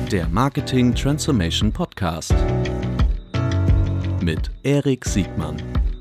Der Marketing Transformation Podcast mit Erik Siegmann.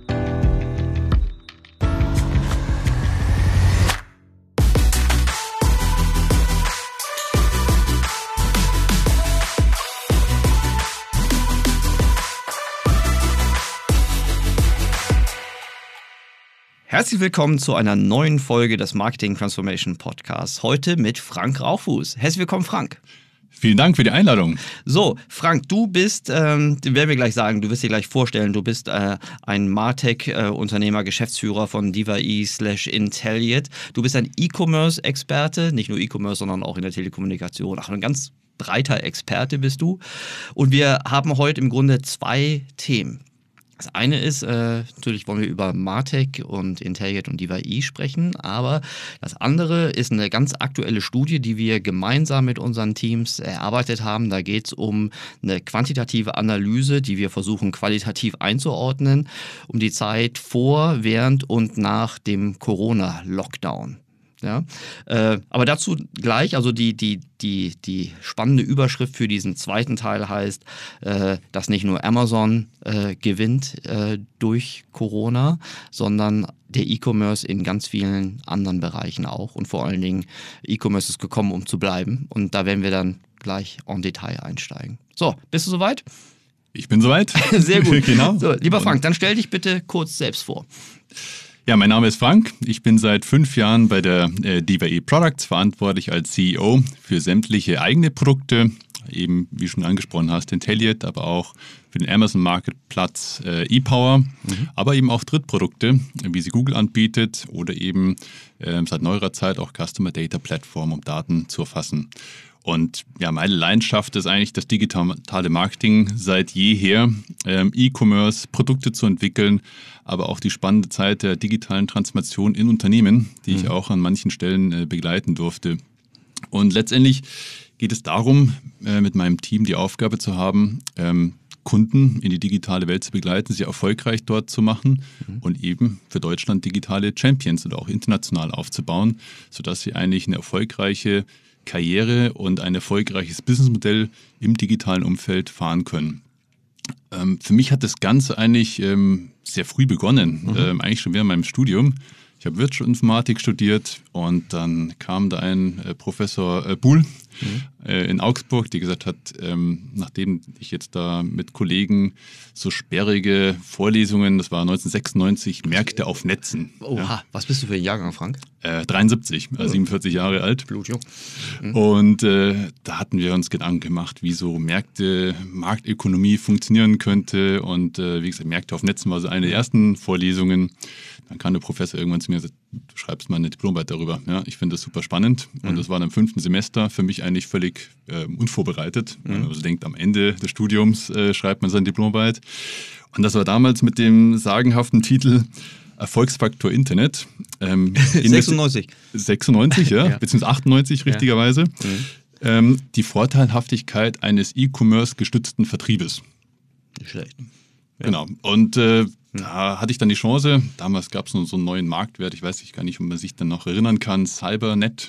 Herzlich willkommen zu einer neuen Folge des Marketing Transformation Podcasts. Heute mit Frank Rauchfuß. Herzlich willkommen, Frank. Vielen Dank für die Einladung. So, Frank, du bist, werden wir gleich sagen, du wirst dir gleich vorstellen, du bist ein Martech-Unternehmer, Geschäftsführer von Diva/Intelliate. Du bist ein E-Commerce-Experte, nicht nur E-Commerce, sondern auch in der Telekommunikation. Ach, ein ganz breiter Experte bist du. Und wir haben heute im Grunde zwei Themen. Das eine ist, natürlich wollen wir über Martech und Intelliate und Diva sprechen, aber das andere ist eine ganz aktuelle Studie, die wir gemeinsam mit unseren Teams erarbeitet haben. Da geht es um eine quantitative Analyse, die wir versuchen qualitativ einzuordnen, um die Zeit vor, während und nach dem Corona-Lockdown. Ja, aber dazu gleich, also die spannende Überschrift für diesen zweiten Teil heißt, dass nicht nur Amazon gewinnt durch Corona, sondern der E-Commerce in ganz vielen anderen Bereichen auch. Und vor allen Dingen, E-Commerce ist gekommen, um zu bleiben. Und da werden wir dann gleich en Detail einsteigen. So, bist du soweit? Ich bin soweit. Sehr gut. Genau. So, lieber Frank, dann stell dich bitte kurz selbst vor. Ja, mein Name ist Frank. Ich bin seit 5 Jahren bei der Diva Products verantwortlich als CEO für sämtliche eigene Produkte, eben wie schon angesprochen hast, Intelliate, aber auch für den Amazon Marketplatz ePower, aber eben auch Drittprodukte, wie sie Google anbietet oder eben seit neuerer Zeit auch Customer Data Platform, um Daten zu erfassen. Und ja, meine Leidenschaft ist eigentlich das digitale Marketing seit jeher, E-Commerce, Produkte zu entwickeln, aber auch die spannende Zeit der digitalen Transformation in Unternehmen, die ich auch an manchen Stellen begleiten durfte. Und letztendlich geht es darum, mit meinem Team die Aufgabe zu haben, Kunden in die digitale Welt zu begleiten, sie erfolgreich dort zu machen und eben für Deutschland digitale Champions oder auch international aufzubauen, sodass sie eigentlich eine erfolgreiche Karriere und ein erfolgreiches Businessmodell im digitalen Umfeld fahren können. Für mich hat das Ganze eigentlich sehr früh begonnen, eigentlich schon während meinem Studium. Ich habe Wirtschaftsinformatik studiert und dann kam da ein Professor Buhl in Augsburg, der gesagt hat, nachdem ich jetzt da mit Kollegen so sperrige Vorlesungen, das war 1996, Märkte auf Netzen. Oha, ja. Was bist du für ein Jahrgang, Frank? 73, also 47 Jahre alt. Blutjung. Und da hatten wir uns Gedanken gemacht, wie so Marktökonomie funktionieren könnte. Und wie gesagt, Märkte auf Netzen war so eine der ersten Vorlesungen. Dann kam der Professor irgendwann zu mir und sagte, du schreibst mal eine Diplomarbeit darüber. Ja, ich finde das super spannend. Und das war dann im 5. Semester für mich eigentlich völlig unvorbereitet. Wenn man also denkt, am Ende des Studiums schreibt man seine Diplomarbeit. Und das war damals mit dem sagenhaften Titel Erfolgsfaktor Internet. 96. 96, ja. Beziehungsweise 98 richtigerweise. Die Vorteilhaftigkeit eines E-Commerce-gestützten Vertriebes. Nicht schlecht. Ja. Genau. Und da hatte ich dann die Chance, damals gab es so einen neuen Marktwert, ich weiß gar nicht, ob man sich dann noch erinnern kann, Cybernet,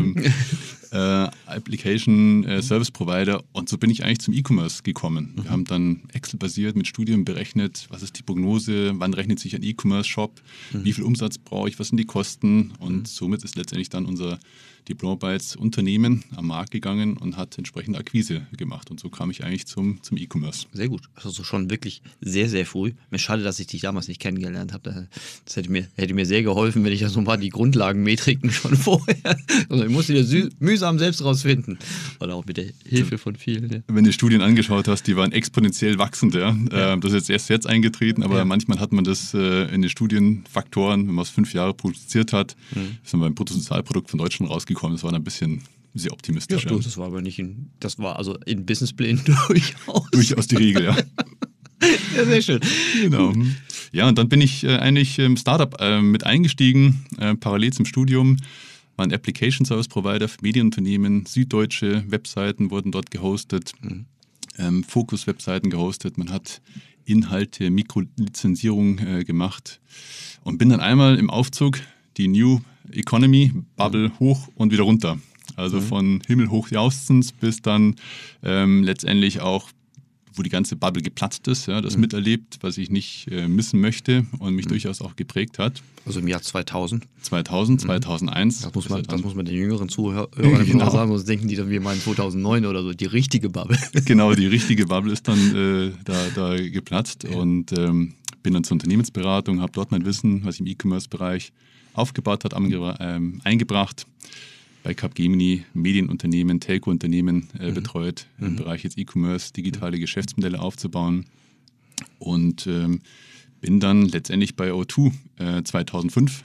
Application Service Provider, und so bin ich eigentlich zum E-Commerce gekommen. Wir haben dann Excel-basiert mit Studien berechnet, was ist die Prognose, wann rechnet sich ein E-Commerce-Shop, wie viel Umsatz brauche ich, was sind die Kosten, und somit ist letztendlich dann unser Diplomarbeitsunternehmen am Markt gegangen und hat entsprechende Akquise gemacht, und so kam ich eigentlich zum E-Commerce. Sehr gut, also schon wirklich sehr, sehr früh. Mir schade, dass ich dich damals nicht kennengelernt habe. Das hätte mir sehr geholfen, wenn ich ja so mal die Grundlagenmetriken schon vorher, also ich musste die mühsam selbst rausfinden. Oder auch mit der Hilfe von vielen. Ja. Wenn du Studien angeschaut hast, die waren exponentiell wachsend. Ja. Das ist jetzt eingetreten, aber manchmal hat man das in den Studienfaktoren, wenn man es 5 Jahre produziert hat, ist man beim Bruttosozialprodukt von Deutschland rausgekommen. Das war dann ein bisschen sehr optimistisch. Ja, das war aber nicht das war also in Businessplänen durchaus. Durchaus die Regel, ja. Ja, sehr schön. Genau. Ja, und dann bin ich eigentlich im Startup mit eingestiegen, parallel zum Studium. War ein Application Service Provider für Medienunternehmen, süddeutsche Webseiten wurden dort gehostet, Fokus-Webseiten gehostet. Man hat Inhalte, Mikrolizenzierung gemacht und bin dann einmal im Aufzug die New Economy Bubble hoch und wieder runter. Also von himmelhoch jauchzens bis dann letztendlich auch, wo die ganze Bubble geplatzt ist, ja, das miterlebt, was ich nicht missen möchte und mich durchaus auch geprägt hat. Also im Jahr 2000? 2001. Das muss man den jüngeren Zuhörern genau sagen, sonst denken die dann, wir meinen 2009 oder so, die richtige Bubble. Genau, die richtige Bubble ist dann da geplatzt und bin dann zur Unternehmensberatung, habe dort mein Wissen, was ich im E-Commerce-Bereich aufgebaut hat, eingebracht. Bei Capgemini Medienunternehmen, Telco-Unternehmen betreut, im Bereich jetzt E-Commerce, digitale Geschäftsmodelle aufzubauen. Und bin dann letztendlich bei O2 2005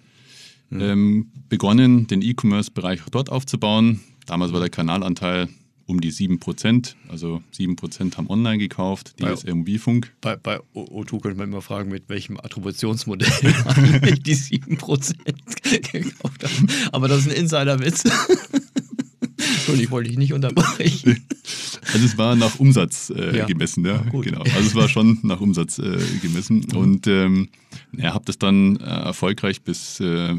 begonnen, den E-Commerce-Bereich dort aufzubauen. Damals war der Kanalanteil um die 7%, also 7% haben online gekauft, DSL Mobilfunk. Bei O2 könnte man immer fragen, mit welchem Attributionsmodell eigentlich die 7% gekauft haben. Aber das ist ein Insiderwitz. Entschuldigung, ich wollte dich nicht unterbrechen. Also es war nach Umsatz gemessen, ja. Genau. Also es war schon nach Umsatz gemessen. Und habe das dann erfolgreich bis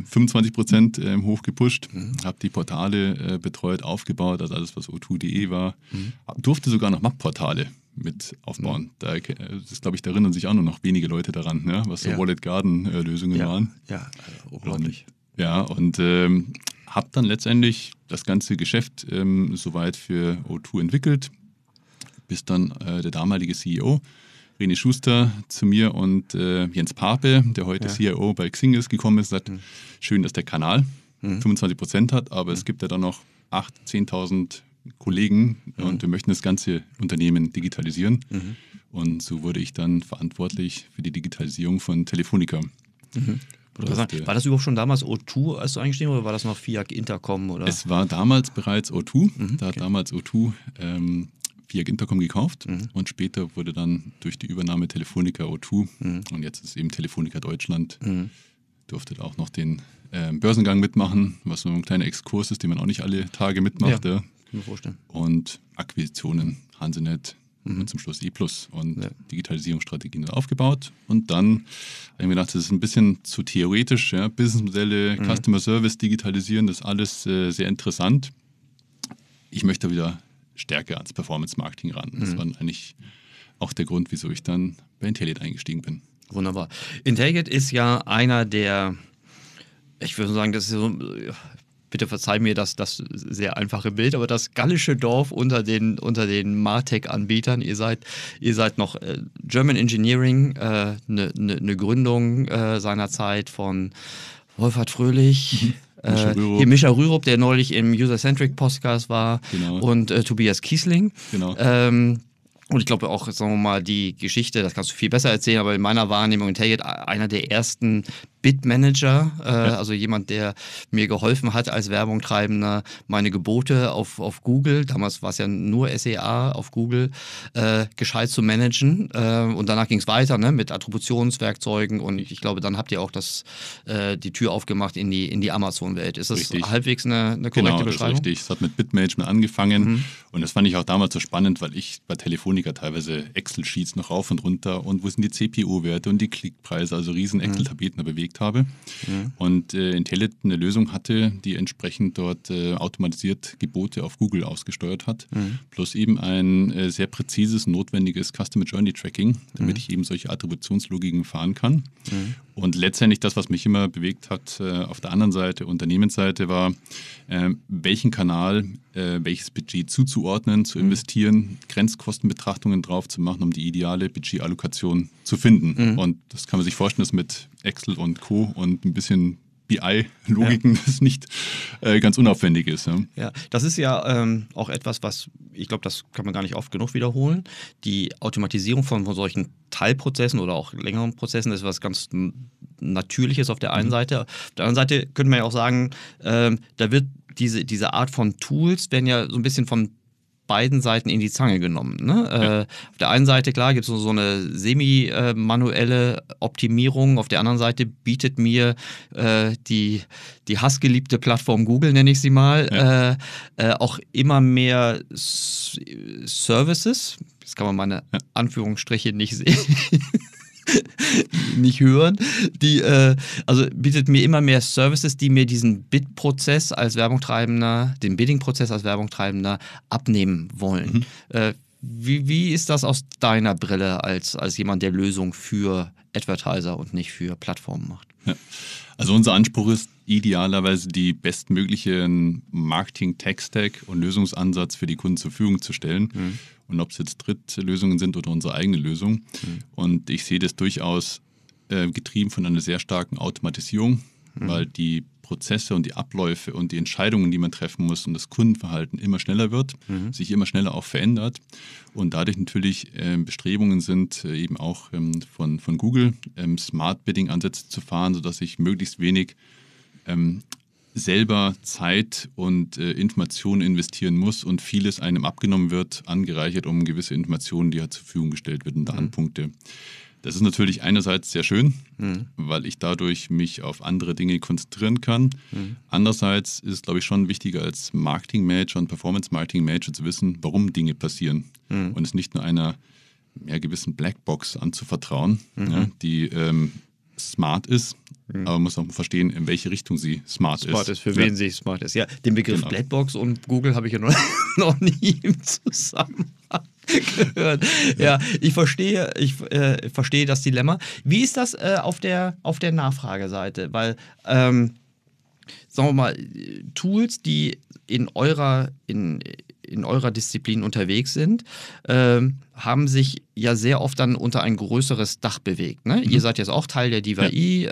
25% hochgepusht, habe die Portale betreut, aufgebaut, also alles, was o2.de war. Durfte sogar noch Map-Portale mit aufbauen. Da erinnern sich auch nur noch wenige Leute daran, ja, was so Wallet Garden-Lösungen waren. Ja, unglaublich. Und habe dann letztendlich das ganze Geschäft soweit für O2 entwickelt, bis dann der damalige CEO, René Schuster, zu mir und Jens Pape, der heute CIO bei Xing ist, gekommen ist, sagt, schön, dass der Kanal 25% hat, aber es gibt ja dann noch 8.000, 10.000 Kollegen und wir möchten das ganze Unternehmen digitalisieren. Und so wurde ich dann verantwortlich für die Digitalisierung von Telefonica. War das überhaupt schon damals O2, als du eingestiegen oder war das noch FIAC Intercom? Oder? Es war damals bereits O2. Da hat damals O2 FIAC Intercom gekauft und später wurde dann durch die Übernahme Telefonica O2 und jetzt ist eben Telefonica Deutschland. Durfte auch noch den Börsengang mitmachen, was so ein kleiner Exkurs ist, den man auch nicht alle Tage mitmacht. Ja, kann ich mir vorstellen. Und Akquisitionen, Hansenet. Und zum Schluss E+ und Digitalisierungsstrategien aufgebaut. Und dann habe ich mir gedacht, das ist ein bisschen zu theoretisch. Ja? Businessmodelle, Customer Service digitalisieren, das ist alles sehr interessant. Ich möchte wieder stärker ans Performance-Marketing ran. Das war eigentlich auch der Grund, wieso ich dann bei Intelliate eingestiegen bin. Wunderbar. Intelliate ist ja einer der, ich würde sagen, das ist so... Bitte verzeih mir das sehr einfache Bild, aber das gallische Dorf unter den Martech-Anbietern. Ihr seid noch German Engineering, eine Gründung seinerzeit von Wolfhard Fröhlich, Micha Rürup, der neulich im User-Centric Podcast war, und Tobias Kiesling. Genau. Und ich glaube auch, sagen wir mal, die Geschichte, das kannst du viel besser erzählen, aber in meiner Wahrnehmung Intelliate einer der ersten Bid-Manager, also jemand, der mir geholfen hat als Werbungtreibender, meine Gebote auf Google, damals war es ja nur SEA auf Google, gescheit zu managen. Und danach ging es weiter, ne, mit Attributionswerkzeugen und ich glaube, dann habt ihr auch die Tür aufgemacht in die Amazon-Welt. Ist das richtig. Halbwegs eine korrekte Beschreibung? Genau, richtig. Es hat mit Bid-Management angefangen und das fand ich auch damals so spannend, weil ich bei Telefonica teilweise Excel-Sheets noch rauf und runter und wo sind die CPO-Werte und die Klickpreise, also riesen Excel-Tabellen bewegt habe. Und Intelliate eine Lösung hatte, die entsprechend dort automatisiert Gebote auf Google ausgesteuert hat, plus eben ein sehr präzises, notwendiges Customer Journey Tracking, damit ich eben solche Attributionslogiken fahren kann. Und letztendlich das, was mich immer bewegt hat, auf der anderen Seite, Unternehmensseite, war, welchen Kanal, welches Budget zuzuordnen, zu investieren, Grenzkostenbetrachtungen drauf zu machen, um die ideale Budgetallokation zu finden. Und das kann man sich vorstellen, dass mit Excel und Co. und ein bisschen BI-Logiken das nicht ganz unaufwendig ist. Ja, ja, das ist ja auch etwas, was, ich glaube, das kann man gar nicht oft genug wiederholen. Die Automatisierung von solchen Teilprozessen oder auch längeren Prozessen ist was ganz Natürliches auf der einen Seite. Auf der anderen Seite könnte man ja auch sagen, da wird diese Art von Tools werden ja so ein bisschen von beiden Seiten in die Zange genommen. Ne? Auf der einen Seite, klar, gibt es so eine semi-manuelle Optimierung. Auf der anderen Seite bietet mir die hassgeliebte Plattform Google, nenne ich sie mal, auch immer mehr Services. Jetzt kann man meine Anführungsstriche nicht sehen. nicht hören. Die also bietet mir immer mehr Services, die mir diesen Bid-Prozess als Werbungtreibender, den Bidding-Prozess als Werbungtreibender abnehmen wollen. Wie ist das aus deiner Brille als jemand, der Lösungen für Advertiser und nicht für Plattformen macht? Ja. Also unser Anspruch ist idealerweise die bestmöglichen Marketing-Tech-Stack und Lösungsansatz für die Kunden zur Verfügung zu stellen. Und ob es jetzt Drittlösungen sind oder unsere eigene Lösung. Und ich sehe das durchaus getrieben von einer sehr starken Automatisierung, weil die Prozesse und die Abläufe und die Entscheidungen, die man treffen muss und das Kundenverhalten immer schneller wird, sich immer schneller auch verändert und dadurch natürlich Bestrebungen sind, eben auch von Google Smart Bidding-Ansätze zu fahren, sodass ich möglichst wenig selber Zeit und Informationen investieren muss und vieles einem abgenommen wird, angereichert um gewisse Informationen, die halt zur Verfügung gestellt werden, Datenpunkte. Das ist natürlich einerseits sehr schön, weil ich dadurch mich auf andere Dinge konzentrieren kann. Andererseits ist es, glaube ich, schon wichtiger als Marketing-Manager und Performance-Marketing-Manager zu wissen, warum Dinge passieren. Und es nicht nur einer gewissen Blackbox anzuvertrauen, die smart ist, aber man muss auch verstehen, in welche Richtung sie smart ist. Für wen sie smart ist. Ja, den Begriff Blackbox und Google habe ich ja noch nie im Zusammenhang gehört. Ja, ich verstehe das Dilemma. Wie ist das auf der Nachfrageseite? Weil, sagen wir mal, Tools, die in eurer Disziplin unterwegs sind, haben sich ja sehr oft dann unter ein größeres Dach bewegt. Ne? Ihr seid jetzt auch Teil der DIVI.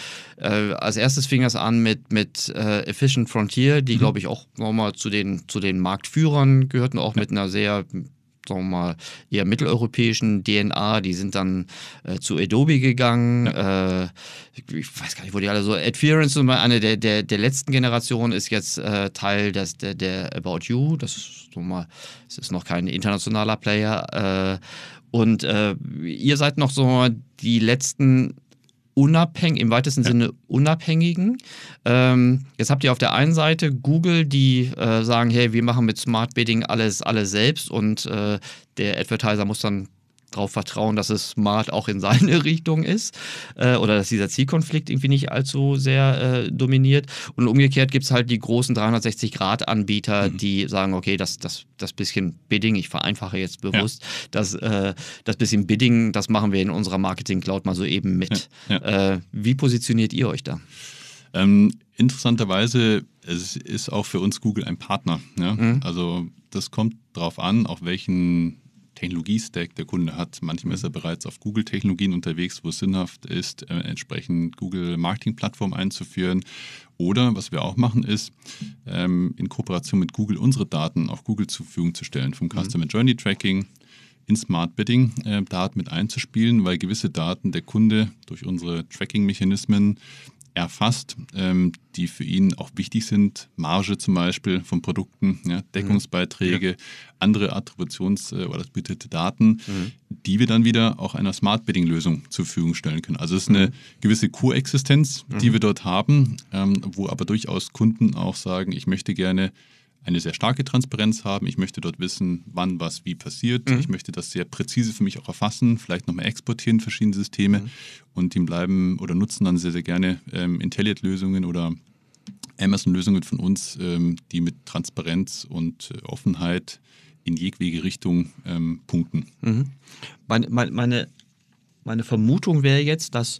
Als erstes fing es an mit Efficient Frontier, die, glaube ich, auch nochmal zu den Marktführern gehörten, auch mit einer sehr, sagen wir mal, eher mitteleuropäischen DNA. Die sind dann zu Adobe gegangen. Ich weiß gar nicht, wo die alle so. Adference, eine der letzten Generationen, ist jetzt Teil der About You. Das ist noch kein internationaler Player. Und ihr seid noch so die letzten im weitesten Sinne Unabhängigen. Jetzt habt ihr auf der einen Seite Google, die sagen, hey, wir machen mit Smart Bidding alles selbst und der Advertiser muss dann darauf vertrauen, dass es smart auch in seine Richtung ist oder dass dieser Zielkonflikt irgendwie nicht allzu sehr dominiert. Und umgekehrt gibt es halt die großen 360-Grad-Anbieter, die sagen, okay, das bisschen Bidding, ich vereinfache jetzt bewusst, das bisschen Bidding, das machen wir in unserer Marketing-Cloud mal so eben mit. Wie positioniert ihr euch da? Interessanterweise, es ist auch für uns Google ein Partner. Ja? Also das kommt darauf an, auf welchen Technologie-Stack der Kunde hat. Manchmal ist er bereits auf Google-Technologien unterwegs, wo es sinnhaft ist, entsprechend Google-Marketing-Plattform einzuführen. Oder, was wir auch machen, ist, in Kooperation mit Google unsere Daten auf Google zur Verfügung zu stellen, vom Customer Journey Tracking in Smart Bidding Daten mit einzuspielen, weil gewisse Daten der Kunde durch unsere Tracking-Mechanismen erfasst, die für ihn auch wichtig sind, Marge zum Beispiel von Produkten, Deckungsbeiträge, andere Attributions- oder attributierte Daten, die wir dann wieder auch einer Smart Bidding-Lösung zur Verfügung stellen können. Also es ist eine gewisse Koexistenz, die wir dort haben, wo aber durchaus Kunden auch sagen, ich möchte gerne eine sehr starke Transparenz haben. Ich möchte dort wissen, wann was wie passiert. Ich möchte das sehr präzise für mich auch erfassen, vielleicht nochmal exportieren in verschiedene Systeme und die bleiben oder nutzen dann sehr, sehr gerne Intelliate-Lösungen oder Amazon-Lösungen von uns, die mit Transparenz und Offenheit in jegliche Richtung punkten. Meine Vermutung wäre jetzt, dass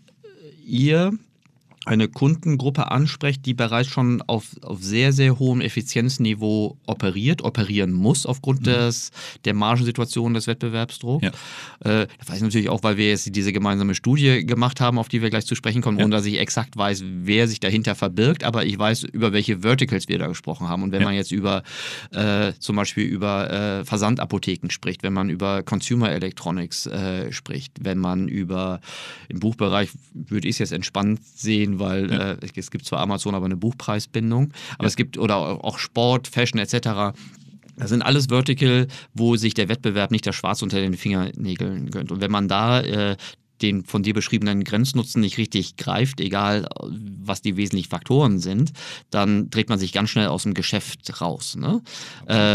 ihr eine Kundengruppe ansprecht, die bereits schon auf sehr, sehr hohem Effizienzniveau operieren muss aufgrund der Margensituation des Wettbewerbsdrucks. Das weiß ich natürlich auch, weil wir jetzt diese gemeinsame Studie gemacht haben, auf die wir gleich zu sprechen kommen, ohne dass ich exakt weiß, wer sich dahinter verbirgt, aber ich weiß, über welche Verticals wir da gesprochen haben. Und wenn man jetzt zum Beispiel über Versandapotheken spricht, wenn man über Consumer Electronics spricht, wenn man im Buchbereich, würde ich es jetzt entspannt sehen, weil es gibt zwar Amazon, aber eine Buchpreisbindung, aber es gibt oder auch Sport, Fashion etc. Das sind alles Vertical, wo sich der Wettbewerb nicht das Schwarz unter den Fingernägeln gönnt. Und wenn man da den von dir beschriebenen Grenznutzen nicht richtig greift, egal was die wesentlichen Faktoren sind, dann dreht man sich ganz schnell aus dem Geschäft raus. Ne?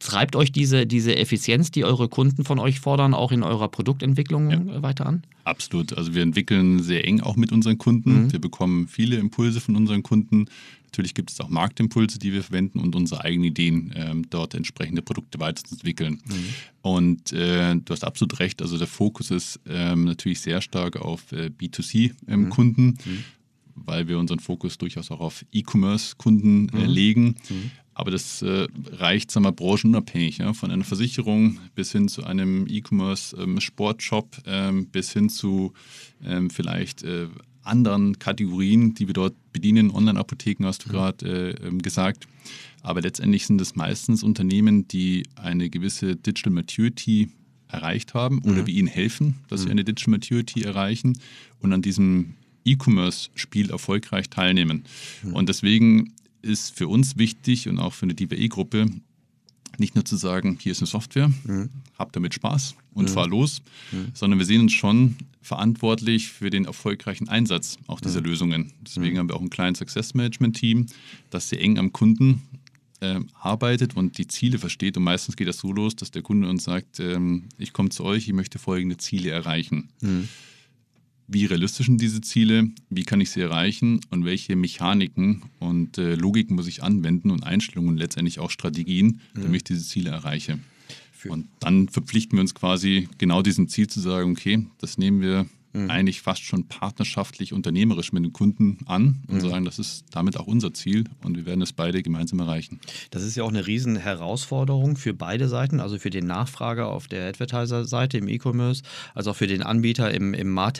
treibt euch diese Effizienz, die eure Kunden von euch fordern, auch in eurer Produktentwicklung weiter an? Absolut. Also wir entwickeln sehr eng auch mit unseren Kunden. Wir bekommen viele Impulse von unseren Kunden. Natürlich gibt es auch Marktimpulse, die wir verwenden und unsere eigenen Ideen, dort entsprechende Produkte weiterzuentwickeln. Und du hast absolut recht. Also der Fokus ist natürlich sehr stark auf B2C-Kunden, weil wir unseren Fokus durchaus auch auf E-Commerce-Kunden legen. Aber das reicht, sagen wir, branchenunabhängig, ja? Von einer Versicherung bis hin zu einem E-Commerce-Sportshop, bis hin zu vielleicht anderen Kategorien, die wir dort bedienen. Online-Apotheken hast du gerade gesagt. Aber letztendlich sind es meistens Unternehmen, die eine gewisse Digital Maturity erreicht haben oder wir ihnen helfen, dass sie eine Digital Maturity erreichen und an diesem E-Commerce-Spiel erfolgreich teilnehmen. Und deswegen ist für uns wichtig und auch für eine DVE-Gruppe nicht nur zu sagen, hier ist eine Software, hab damit Spaß und fahr los, sondern wir sehen uns schon verantwortlich für den erfolgreichen Einsatz auch dieser Lösungen. Deswegen haben wir auch ein kleines Success-Management-Team, das sehr eng am Kunden arbeitet und die Ziele versteht. Und meistens geht das so los, dass der Kunde uns sagt, ich komme zu euch, ich möchte folgende Ziele erreichen. Wie realistisch sind diese Ziele? Wie kann ich sie erreichen? Und welche Mechaniken und Logiken muss ich anwenden und Einstellungen und letztendlich auch Strategien, damit ich diese Ziele erreiche? Und dann verpflichten wir uns quasi genau diesem Ziel zu sagen, okay, das nehmen wir eigentlich fast schon partnerschaftlich, unternehmerisch mit den Kunden an und sagen, das ist damit auch unser Ziel und wir werden es beide gemeinsam erreichen. Das ist ja auch eine riesen Herausforderung für beide Seiten, also für den Nachfrager auf der Advertiser-Seite im E-Commerce, als auch für den Anbieter im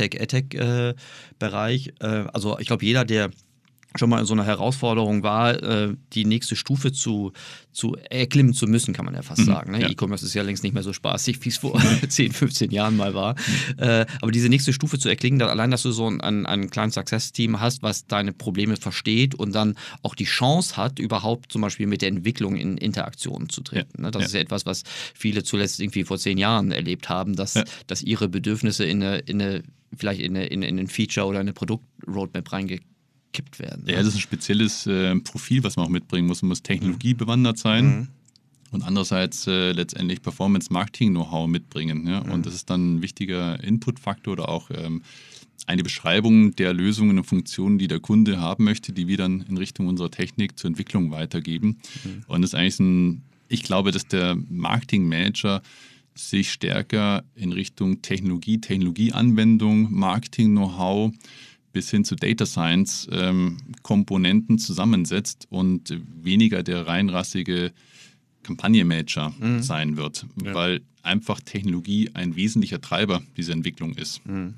MarTech-AdTech-Bereich. Also ich glaube, jeder, der schon mal in so einer Herausforderung war, die nächste Stufe zu erklimmen zu müssen, kann man ja fast sagen. Ne? Ja. E-Commerce ist ja längst nicht mehr so spaßig, wie es vor 10, 15 Jahren mal war. Aber diese nächste Stufe zu erklingen, allein, dass du so ein kleines Success-Team hast, was deine Probleme versteht und dann auch die Chance hat, überhaupt zum Beispiel mit der Entwicklung in Interaktion zu treten. Ne? Das ist ja etwas, was viele zuletzt irgendwie vor 10 Jahren erlebt haben, dass ihre Bedürfnisse vielleicht in ein Feature oder eine Produkt-Roadmap reingekippt werden. Ja, das ist ein spezielles Profil, was man auch mitbringen muss. Man muss technologiebewandert sein und andererseits letztendlich Performance-Marketing-Know-how mitbringen. Ja? Und das ist dann ein wichtiger Input-Faktor oder auch eine Beschreibung der Lösungen und Funktionen, die der Kunde haben möchte, die wir dann in Richtung unserer Technik zur Entwicklung weitergeben. Und das ist eigentlich ich glaube, dass der Marketing-Manager sich stärker in Richtung Technologieanwendung, Marketing-Know-how bis hin zu Data Science Komponenten zusammensetzt und weniger der reinrassige Kampagnenmanager sein wird, weil einfach Technologie ein wesentlicher Treiber dieser Entwicklung ist.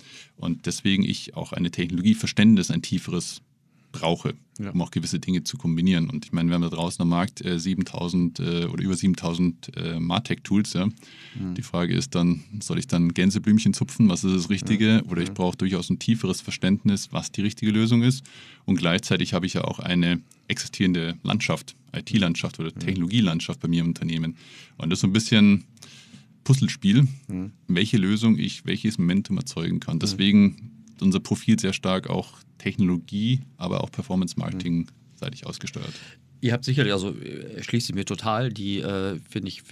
Und deswegen ich auch eine Technologieverständnis, ein tieferes brauche, um auch gewisse Dinge zu kombinieren. Und ich meine, wir haben da draußen am Markt 7000 oder über 7000 MarTech-Tools. Ja. Die Frage ist dann, soll ich dann Gänseblümchen zupfen, was ist das Richtige? Oder ich brauche durchaus ein tieferes Verständnis, was die richtige Lösung ist. Und gleichzeitig habe ich ja auch eine existierende Landschaft, IT-Landschaft oder Technologielandschaft bei mir im Unternehmen. Und das ist so ein bisschen Puzzlespiel, welche Lösung ich welches Momentum erzeugen kann. Deswegen unser Profil sehr stark auch Technologie, aber auch Performance-Marketing-seitig ausgesteuert. Ihr habt sicherlich, also schließt sie mir total, die finde ich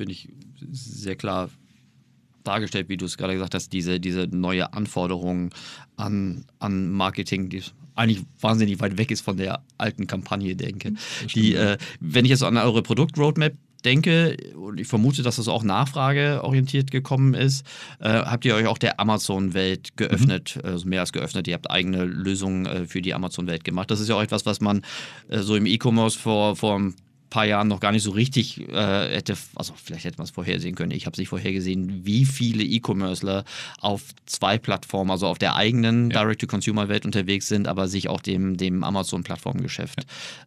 sehr klar dargestellt, wie du es gerade gesagt hast, diese neue Anforderung an Marketing, die eigentlich wahnsinnig weit weg ist von der alten Kampagne, denke. Wenn ich jetzt an eure Produkt-Roadmap denke, und ich vermute, dass das auch nachfrageorientiert gekommen ist, habt ihr euch auch der Amazon-Welt geöffnet, also mehr als geöffnet, ihr habt eigene Lösungen für die Amazon-Welt gemacht. Das ist ja auch etwas, was man so im E-Commerce vor ein paar Jahren noch gar nicht so richtig hätte, also vielleicht hätte man es vorhersehen können, ich habe es nicht vorhergesehen, wie viele E-Commercer auf 2 Plattformen, also auf der eigenen Direct-to-Consumer-Welt unterwegs sind, aber sich auch dem Amazon-Plattformgeschäft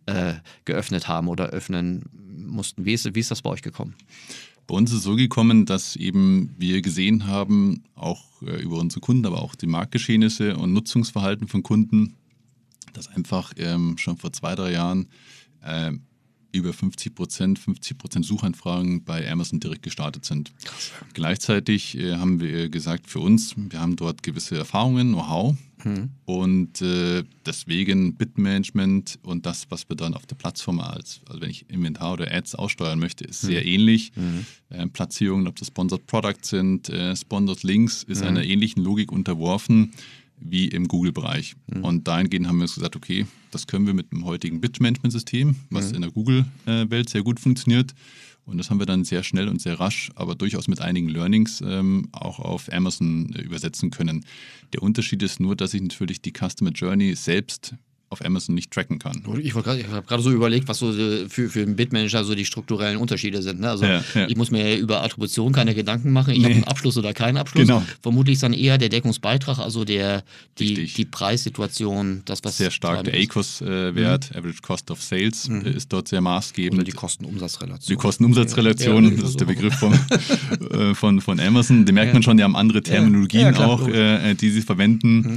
geöffnet haben oder öffnen mussten. Wie ist das bei euch gekommen? Bei uns ist es so gekommen, dass eben wir gesehen haben, auch über unsere Kunden, aber auch die Marktgeschehnisse und Nutzungsverhalten von Kunden, dass einfach schon vor 2, 3 Jahren über 50% Suchanfragen bei Amazon direkt gestartet sind. Krass. Gleichzeitig haben wir gesagt, für uns, wir haben dort gewisse Erfahrungen, Know-how und deswegen Bid-Management und das, was wir dann auf der Plattform also wenn ich Inventar oder Ads aussteuern möchte, ist sehr ähnlich. Platzierungen, ob das Sponsored Products sind, Sponsored Links, ist einer ähnlichen Logik unterworfen wie im Google-Bereich. Und dahingehend haben wir uns gesagt, okay, das können wir mit dem heutigen Bid-Management-System, was in der Google-Welt sehr gut funktioniert. Und das haben wir dann sehr schnell und sehr rasch, aber durchaus mit einigen Learnings auch auf Amazon übersetzen können. Der Unterschied ist nur, dass ich natürlich die Customer Journey selbst auf Amazon nicht tracken kann. Ich habe gerade so überlegt, was so für einen Bid-Manager so die strukturellen Unterschiede sind. Ne? Also ich muss mir über Attribution keine Gedanken machen. Ich habe einen Abschluss oder keinen Abschluss. Genau. Vermutlich ist dann eher der Deckungsbeitrag, also die Preissituation, das was sehr stark der ACOS-Wert, Average Cost of Sales, ist dort sehr maßgebend. Oder die Kosten-Umsatz-Relation. Die Kosten-Umsatz-Relation, das ist der Begriff von Amazon. Den merkt man schon, die haben andere Terminologien auch, die sie verwenden.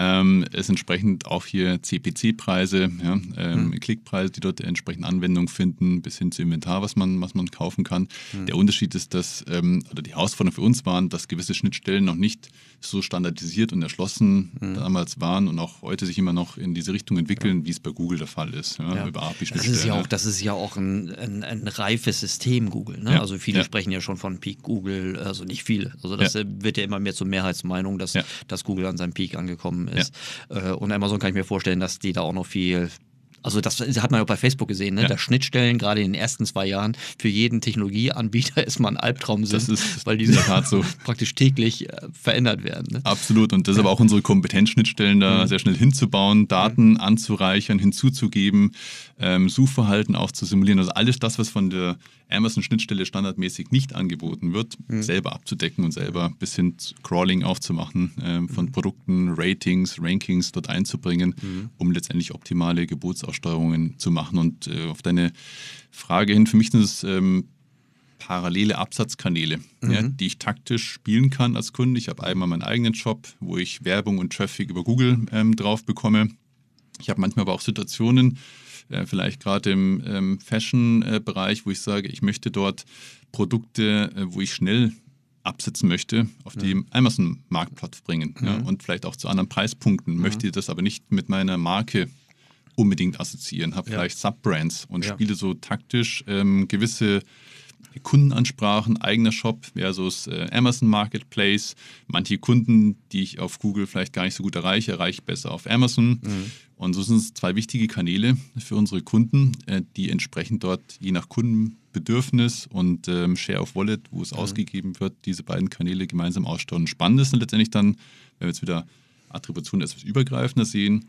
Es entsprechend auch hier CPC-Preise, Klickpreise, die dort entsprechend Anwendung finden, bis hin zu Inventar, was man kaufen kann. Der Unterschied ist, dass, oder die Herausforderung für uns waren, dass gewisse Schnittstellen noch nicht so standardisiert und erschlossen damals waren und auch heute sich immer noch in diese Richtung entwickeln, wie es bei Google der Fall ist. Über API-Schnittstellen. Das ist ja auch ein reifes System, Google. Ne? Also viele sprechen ja schon von Peak Google, also nicht viele. Also das wird ja immer mehr zur Mehrheitsmeinung, dass Google an seinem Peak angekommen ist. Und Amazon kann ich mir vorstellen, dass die da auch noch viel... Also das hat man ja auch bei Facebook gesehen, ne? Dass Schnittstellen gerade in den ersten 2 Jahren für jeden Technologieanbieter erstmal ein Albtraum sind, weil diese so praktisch täglich verändert werden. Ne? Absolut, und das ist aber auch unsere Kompetenzschnittstellen, da sehr schnell hinzubauen, Daten anzureichern, hinzuzugeben, Suchverhalten auch zu simulieren. Also alles das, was von der Amazon-Schnittstelle standardmäßig nicht angeboten wird, selber abzudecken und selber bis hin zu Crawling aufzumachen, von Produkten, Ratings, Rankings dort einzubringen, um letztendlich optimale Geburtsaussteuerungen zu machen. Und auf deine Frage hin, für mich sind es parallele Absatzkanäle, die ich taktisch spielen kann als Kunde. Ich habe einmal meinen eigenen Shop, wo ich Werbung und Traffic über Google drauf bekomme. Ich habe manchmal aber auch Situationen, vielleicht gerade im Fashion-Bereich, wo ich sage, ich möchte dort Produkte, wo ich schnell absetzen möchte, auf die Amazon-Marktplatz bringen und vielleicht auch zu anderen Preispunkten, möchte das aber nicht mit meiner Marke unbedingt assoziieren, habe vielleicht Subbrands und spiele so taktisch gewisse Kundenansprachen, eigener Shop versus Amazon Marketplace. Manche Kunden, die ich auf Google vielleicht gar nicht so gut erreiche ich besser auf Amazon. Und so sind es 2 wichtige Kanäle für unsere Kunden, die entsprechend dort je nach Kundenbedürfnis und Share of Wallet, wo es ausgegeben wird, diese beiden Kanäle gemeinsam aussteuern. Spannend ist dann letztendlich dann, wenn wir jetzt wieder Attributionen etwas übergreifender sehen,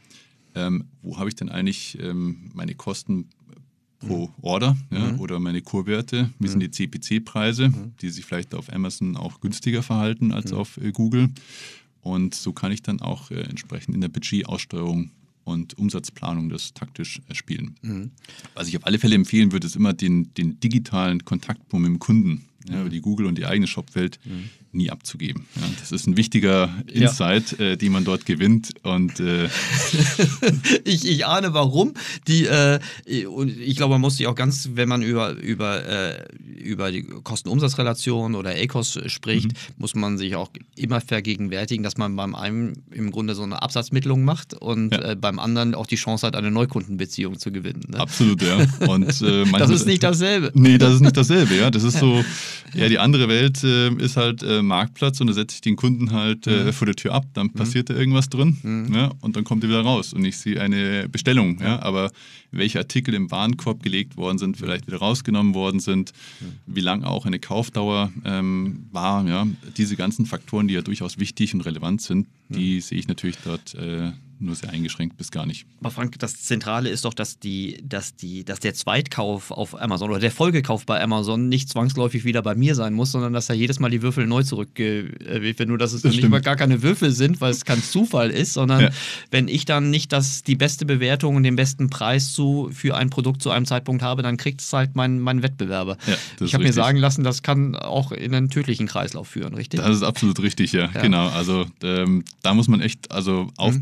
wo habe ich denn eigentlich meine Kosten pro Order oder meine Kurwerte, wie sind die CPC-Preise, die sich vielleicht auf Amazon auch günstiger verhalten als auf Google. Und so kann ich dann auch entsprechend in der Budgetaussteuerung und Umsatzplanung das taktisch spielen. Was ich auf alle Fälle empfehlen würde, ist immer den digitalen Kontaktpunkt mit dem Kunden, die Google und die eigene Shopwelt nie abzugeben. Ja, das ist ein wichtiger Insight, den man dort gewinnt. Und ich ahne warum. Und ich glaube, man muss sich auch ganz, wenn man über die Kosten-Umsatz-Relation oder ACOS spricht, muss man sich auch immer vergegenwärtigen, dass man beim einen im Grunde so eine Absatzmittlung macht und beim anderen auch die Chance hat, eine Neukundenbeziehung zu gewinnen. Ne? Absolut, ja. Und, das ist nicht dasselbe. Nee, das ist nicht dasselbe, ja. Das ist so, die andere Welt ist halt Marktplatz und da setze ich den Kunden halt vor der Tür ab, dann passiert da irgendwas drin und dann kommt er wieder raus und ich sehe eine Bestellung, aber welche Artikel im Warenkorb gelegt worden sind, vielleicht wieder rausgenommen worden sind, wie lang auch eine Kaufdauer war, diese ganzen Faktoren, die ja durchaus wichtig und relevant sind, die sehe ich natürlich dort nur sehr eingeschränkt bis gar nicht. Aber Frank, das Zentrale ist doch, dass der Zweitkauf auf Amazon oder der Folgekauf bei Amazon nicht zwangsläufig wieder bei mir sein muss, sondern dass da jedes Mal die Würfel neu zurückgewählt werden. Nur, dass es nicht mal gar keine Würfel sind, weil es kein Zufall ist, sondern wenn ich dann nicht die beste Bewertung und den besten Preis für ein Produkt zu einem Zeitpunkt habe, dann kriegt es halt mein Wettbewerber. Ja, ich habe mir sagen lassen, das kann auch in einen tödlichen Kreislauf führen, richtig? Das ist absolut richtig, ja. Genau. Also da muss man echt aufpassen und sich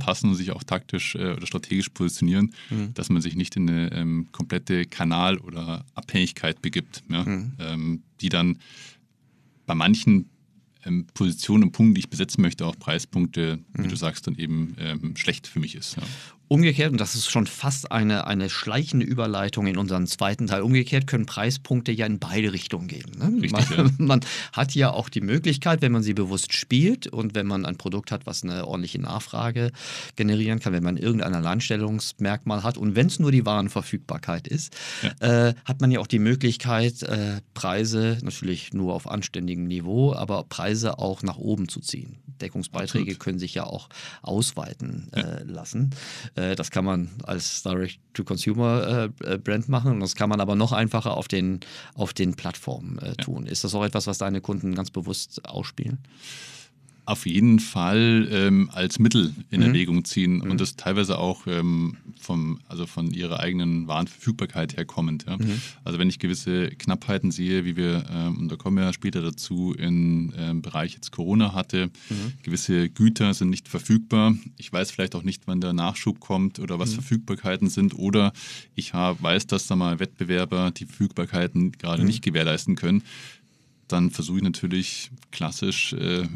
sich auch taktisch oder strategisch positionieren, dass man sich nicht in eine komplette Kanal- oder Abhängigkeit begibt, ja? Die dann bei manchen Positionen und Punkten, die ich besetzen möchte, auch Preispunkte, wie du sagst, dann eben schlecht für mich ist. Ja. Umgekehrt, und das ist schon fast eine schleichende Überleitung in unseren zweiten Teil, umgekehrt können Preispunkte ja in beide Richtungen gehen. Ne? Richtig, man hat ja auch die Möglichkeit, wenn man sie bewusst spielt und wenn man ein Produkt hat, was eine ordentliche Nachfrage generieren kann, wenn man irgendein Alleinstellungsmerkmal hat und wenn es nur die Warenverfügbarkeit ist, hat man ja auch die Möglichkeit, Preise natürlich nur auf anständigem Niveau, aber Preise auch nach oben zu ziehen. Deckungsbeiträge können sich ja auch ausweiten lassen. Das kann man als Direct-to-Consumer-Brand machen und das kann man aber noch einfacher auf den Plattformen tun. Ist das auch etwas, was deine Kunden ganz bewusst ausspielen? Auf jeden Fall als Mittel in Erwägung ziehen und das teilweise auch von ihrer eigenen Warenverfügbarkeit her kommend. Ja. Also wenn ich gewisse Knappheiten sehe, wie wir, und da kommen wir ja später dazu, im Bereich jetzt Corona hatte, gewisse Güter sind nicht verfügbar. Ich weiß vielleicht auch nicht, wann der Nachschub kommt oder was Verfügbarkeiten sind oder ich weiß, dass da mal Wettbewerber die Verfügbarkeiten gerade nicht gewährleisten können. Dann versuche ich natürlich klassisch,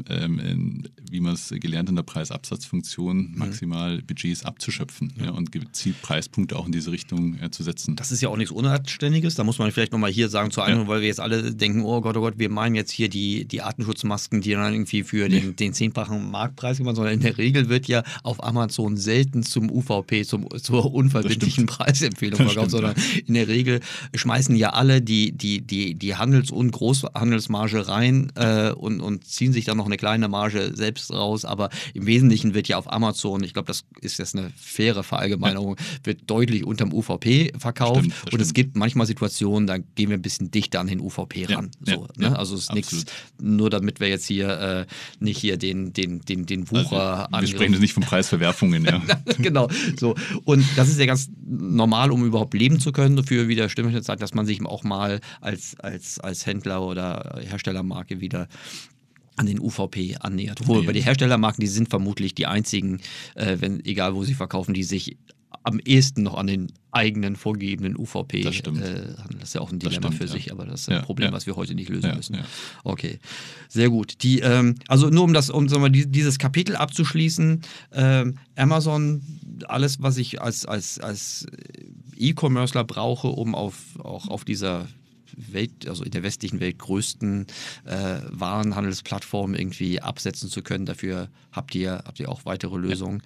wie man es gelernt in der Preisabsatzfunktion, maximal Budgets abzuschöpfen und gezielt Preispunkte auch in diese Richtung zu setzen. Das ist ja auch nichts Unanständiges. Da muss man vielleicht nochmal hier sagen zur Einordnung, weil wir jetzt alle denken, oh Gott, wir meinen jetzt hier die Artenschutzmasken, die dann irgendwie für den 10-fachen Marktpreis gemacht, sondern in der Regel wird ja auf Amazon selten zum UVP, zur unverbindlichen Preisempfehlung verkauft, sondern in der Regel schmeißen ja alle die Handels- und Großhandelsmarge rein und ziehen sich dann noch eine kleine Marge selbst raus, aber im Wesentlichen wird ja auf Amazon, ich glaube, das ist jetzt eine faire Verallgemeinerung, wird deutlich unterm UVP verkauft und es gibt manchmal Situationen, da gehen wir ein bisschen dichter an den UVP ran. Also es ist nichts, nur damit wir jetzt hier nicht hier den Wucher wir sprechen jetzt nicht von Preisverwerfungen, ja. Genau, so. Und das ist ja ganz normal, um überhaupt leben zu können, dafür wieder Stimme Zeit, dass man sich auch mal als Händler oder Herstellermarke wieder an den UVP annähert. Obwohl bei den Herstellermarken, die sind vermutlich die einzigen, egal wo sie verkaufen, die sich am ehesten noch an den eigenen vorgegebenen UVP handeln. Das ist ja auch ein Dilemma für sich, aber das ist ein Problem, was wir heute nicht lösen müssen. Ja. Okay, sehr gut. Also nur um dieses Kapitel abzuschließen, Amazon, alles, was ich als E-Commercer brauche, um auch auf dieser Welt, also in der westlichen Welt größten Warenhandelsplattform irgendwie absetzen zu können. Dafür habt ihr auch weitere Lösungen,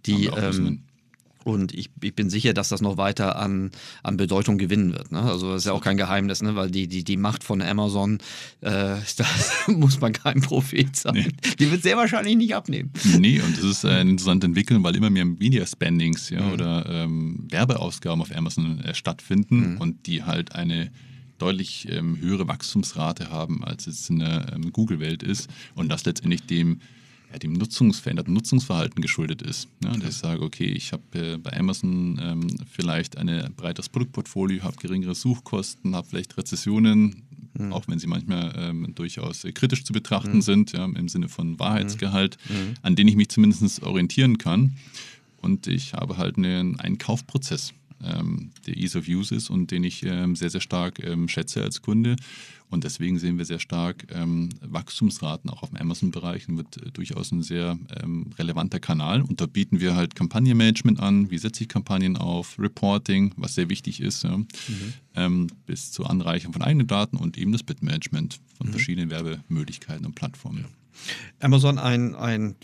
und ich bin sicher, dass das noch weiter an Bedeutung gewinnen wird. Ne? Also das ist ja auch kein Geheimnis, ne? Weil die Macht von Amazon, da muss man kein Prophet sein. Nee. Die wird sehr wahrscheinlich nicht abnehmen. Nee, und das ist eine interessante Entwicklung, weil immer mehr Media-Spendings oder Werbeausgaben auf Amazon stattfinden und die halt eine deutlich höhere Wachstumsrate haben, als es in der Google-Welt ist und das letztendlich dem veränderten Nutzungsverhalten geschuldet ist. Ja, dass ich sage, okay, ich habe bei Amazon vielleicht ein breiteres Produktportfolio, habe geringere Suchkosten, habe vielleicht Rezessionen, auch wenn sie manchmal durchaus kritisch zu betrachten sind, im Sinne von Wahrheitsgehalt, an denen ich mich zumindest orientieren kann. Und ich habe halt einen Kaufprozess, der Ease of Use ist und den ich sehr, sehr stark schätze als Kunde. Und deswegen sehen wir sehr stark Wachstumsraten auch auf dem Amazon-Bereich und wird durchaus ein sehr relevanter Kanal. Und da bieten wir halt Kampagnenmanagement an, wie setze ich Kampagnen auf, Reporting, was sehr wichtig ist, bis zur Anreichung von eigenen Daten und eben das Bid-Management von verschiedenen Werbemöglichkeiten und Plattformen. Amazon eine,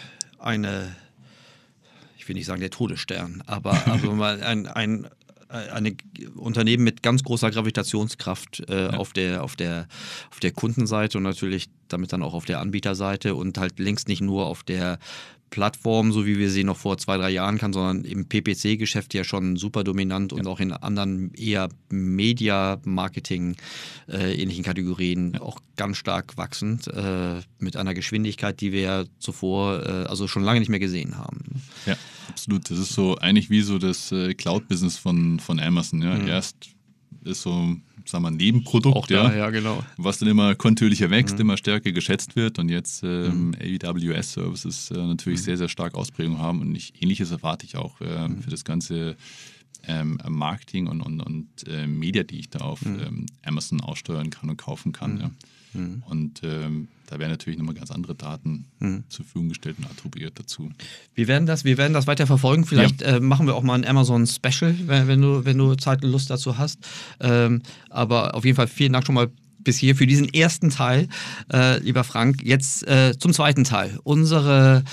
ich will nicht sagen der Todesstern, aber also mal ein Unternehmen mit ganz großer Gravitationskraft auf der Kundenseite und natürlich damit dann auch auf der Anbieterseite und halt längst nicht nur auf der Plattform, so wie wir sie noch vor 2-3 Jahren kannten, sondern im PPC-Geschäft ja schon super dominant und auch in anderen eher Media-Marketing ähnlichen Kategorien auch ganz stark wachsend mit einer Geschwindigkeit, die wir ja zuvor also schon lange nicht mehr gesehen haben. Ja, absolut. Das ist so eigentlich wie so das Cloud-Business von Amazon. Ja. Erst ist so sagen wir, Nebenprodukt, Auch da, ja, genau. was dann immer kontinuierlicher wächst, immer stärker geschätzt wird und jetzt AWS-Services natürlich sehr, sehr stark Ausprägung haben und Ähnliches erwarte ich auch für das ganze Marketing und Media, die ich da auf Amazon aussteuern kann und kaufen kann. Ja. Und da werden natürlich nochmal ganz andere Daten zur Verfügung gestellt und attribuiert dazu. Wir werden das weiter verfolgen. Vielleicht machen wir auch mal ein Amazon-Special, wenn du Zeit und Lust dazu hast. Aber auf jeden Fall vielen Dank schon mal bis hier für diesen ersten Teil, lieber Frank. Jetzt zum zweiten Teil. Unsere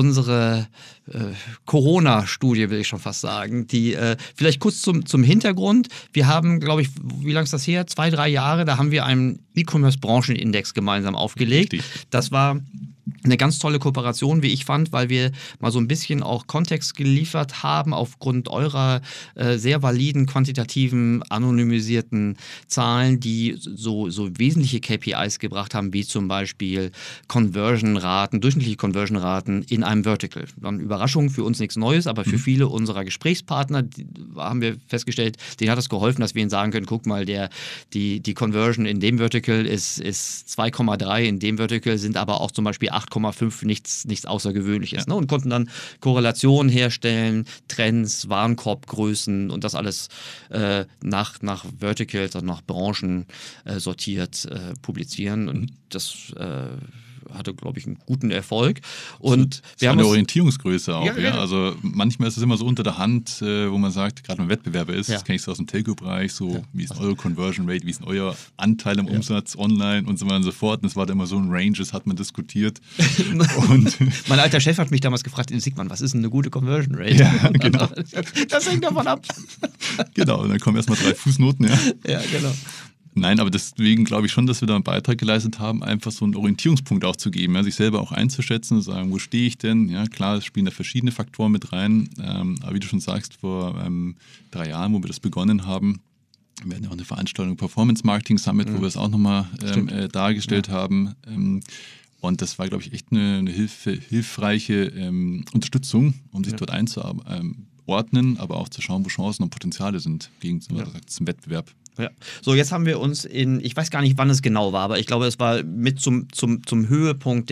Corona-Studie, will ich schon fast sagen. Die vielleicht kurz zum Hintergrund. Wir haben, glaube ich, wie lange ist das her? 2-3 Jahre, da haben wir einen E-Commerce-Branchenindex gemeinsam aufgelegt. Richtig. Das war eine ganz tolle Kooperation, wie ich fand, weil wir mal so ein bisschen auch Kontext geliefert haben aufgrund eurer sehr validen, quantitativen, anonymisierten Zahlen, die so wesentliche KPIs gebracht haben, wie zum Beispiel durchschnittliche Conversion-Raten in einem Vertical. Dann Überraschung, für uns nichts Neues, aber für viele unserer Gesprächspartner haben wir festgestellt, denen hat es geholfen, dass wir ihnen sagen können, guck mal, die Conversion in dem Vertical ist 2,3, in dem Vertical sind aber auch zum Beispiel 8,5 nichts Außergewöhnliches. Ne? Und konnten dann Korrelationen herstellen, Trends, Warenkorbgrößen und das alles nach Verticals, also nach Branchen sortiert publizieren. Und das hatte, glaube ich, einen guten Erfolg. Und wir haben eine Orientierungsgröße auch. Ja. Also manchmal ist es immer so unter der Hand, wo man sagt, gerade wenn man Wettbewerber ist, das kenne ich so aus dem Telco-Bereich, wie ist eure Conversion Rate, wie ist euer Anteil im Umsatz online und so weiter und so fort. Und es war da immer so ein Range, das hat man diskutiert. Und mein alter Chef hat mich damals gefragt, Sigmund, was ist denn eine gute Conversion Rate? Ja, genau. Das hängt davon ab. Genau, und dann kommen erstmal 3 Fußnoten. Ja, genau. Nein, aber deswegen glaube ich schon, dass wir da einen Beitrag geleistet haben, einfach so einen Orientierungspunkt auch zu geben, sich selber auch einzuschätzen und sagen, wo stehe ich denn? Ja, klar, es spielen da verschiedene Faktoren mit rein, aber wie du schon sagst, vor 3 Jahren, wo wir das begonnen haben, wir hatten ja auch eine Veranstaltung Performance Marketing Summit, wo wir es auch nochmal dargestellt haben. Und das war, glaube ich, echt eine hilfreiche Unterstützung, um sich dort einzuordnen, aber auch zu schauen, wo Chancen und Potenziale sind gegen zum Wettbewerb. Ja. So, jetzt haben wir uns ich weiß gar nicht, wann es genau war, aber ich glaube, es war mit zum Höhepunkt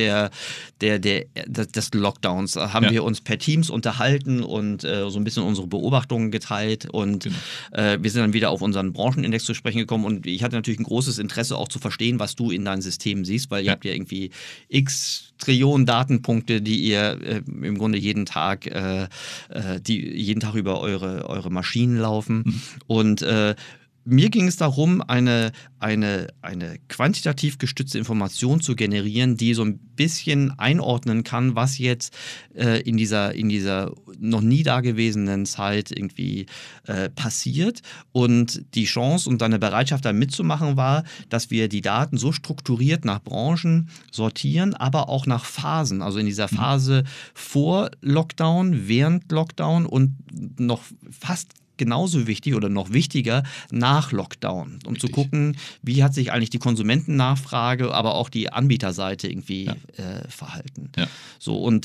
des Lockdowns, haben wir uns per Teams unterhalten und so ein bisschen unsere Beobachtungen geteilt und wir sind dann wieder auf unseren Branchenindex zu sprechen gekommen und ich hatte natürlich ein großes Interesse auch zu verstehen, was du in deinem System siehst, weil ihr habt ja irgendwie x Trillionen Datenpunkte, die ihr im Grunde jeden Tag über eure Maschinen laufen und mir ging es darum, eine quantitativ gestützte Information zu generieren, die so ein bisschen einordnen kann, was jetzt in dieser noch nie dagewesenen Zeit irgendwie passiert. Und die Chance und deine Bereitschaft, da mitzumachen, war, dass wir die Daten so strukturiert nach Branchen sortieren, aber auch nach Phasen. Also in dieser Phase vor Lockdown, während Lockdown und noch fast genauso wichtig oder noch wichtiger nach Lockdown, um zu gucken, wie hat sich eigentlich die Konsumentennachfrage, aber auch die Anbieterseite irgendwie verhalten. Ja. So, und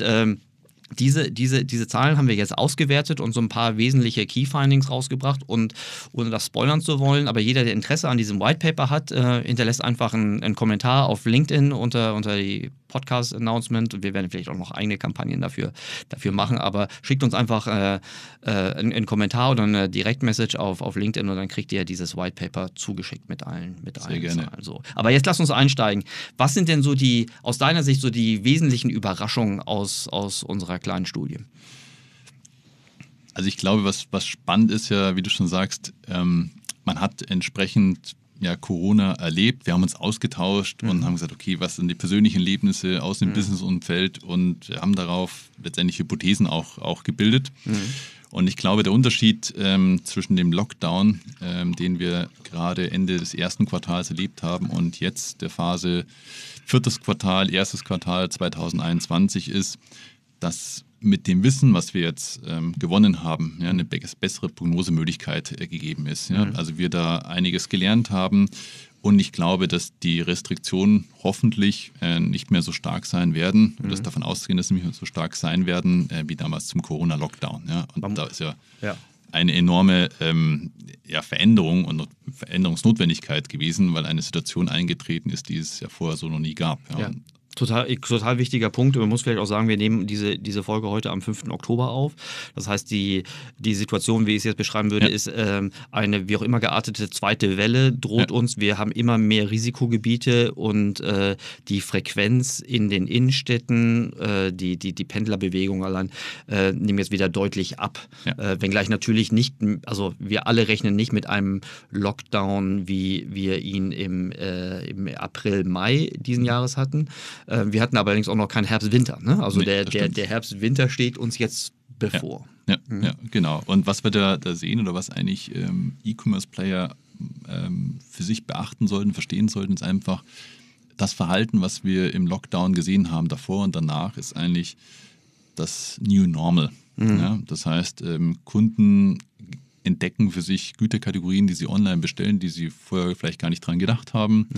diese Zahlen haben wir jetzt ausgewertet und so ein paar wesentliche Key-Findings rausgebracht und ohne das spoilern zu wollen, aber jeder, der Interesse an diesem White Paper hat, hinterlässt einfach einen Kommentar auf LinkedIn unter die Podcast-Announcement und wir werden vielleicht auch noch eigene Kampagnen dafür machen, aber schickt uns einfach einen Kommentar oder eine Direktmessage auf LinkedIn und dann kriegt ihr dieses White Paper zugeschickt mit allen Zahlen. So. Aber jetzt lass uns einsteigen. Was sind denn aus deiner Sicht so die wesentlichen Überraschungen aus unserer kleinen Studie? Also ich glaube, was spannend ist ja, wie du schon sagst, man hat entsprechend Corona erlebt. Wir haben uns ausgetauscht und haben gesagt, okay, was sind die persönlichen Erlebnisse aus dem Businessumfeld und haben darauf letztendlich Hypothesen auch gebildet. Und ich glaube, der Unterschied zwischen dem Lockdown, den wir gerade Ende des ersten Quartals erlebt haben und jetzt der Phase 4. Quartal, 1. Quartal 2021 ist, dass mit dem Wissen, was wir jetzt gewonnen haben, eine bessere Prognosemöglichkeit gegeben ist. Ja? Also wir da einiges gelernt haben und ich glaube, dass die Restriktionen hoffentlich nicht mehr so stark sein werden und dass davon ausgehen, dass sie nicht mehr so stark sein werden wie damals zum Corona-Lockdown. Ja? Und da ist eine enorme Veränderung und Veränderungsnotwendigkeit gewesen, weil eine Situation eingetreten ist, die es ja vorher so noch nie gab. Ja. Total wichtiger Punkt. Man muss vielleicht auch sagen, wir nehmen diese Folge heute am 5. Oktober auf. Das heißt, die Situation, wie ich es jetzt beschreiben würde, ist eine wie auch immer geartete zweite Welle droht uns. Wir haben immer mehr Risikogebiete und die Frequenz in den Innenstädten, die Pendlerbewegung allein, nehmen jetzt wieder deutlich ab. Ja. Wenngleich natürlich nicht, also wir alle rechnen nicht mit einem Lockdown, wie wir ihn im April, Mai diesen Jahres hatten. Wir hatten aber allerdings auch noch keinen Herbst-Winter. Ne? Also der Herbst-Winter steht uns jetzt bevor. Ja, genau. Und was wir da sehen oder was eigentlich E-Commerce-Player für sich beachten sollten, verstehen sollten, ist einfach das Verhalten, was wir im Lockdown gesehen haben, davor und danach, ist eigentlich das New Normal. Ja? Das heißt, Kunden entdecken für sich Güterkategorien, die sie online bestellen, die sie vorher vielleicht gar nicht dran gedacht haben.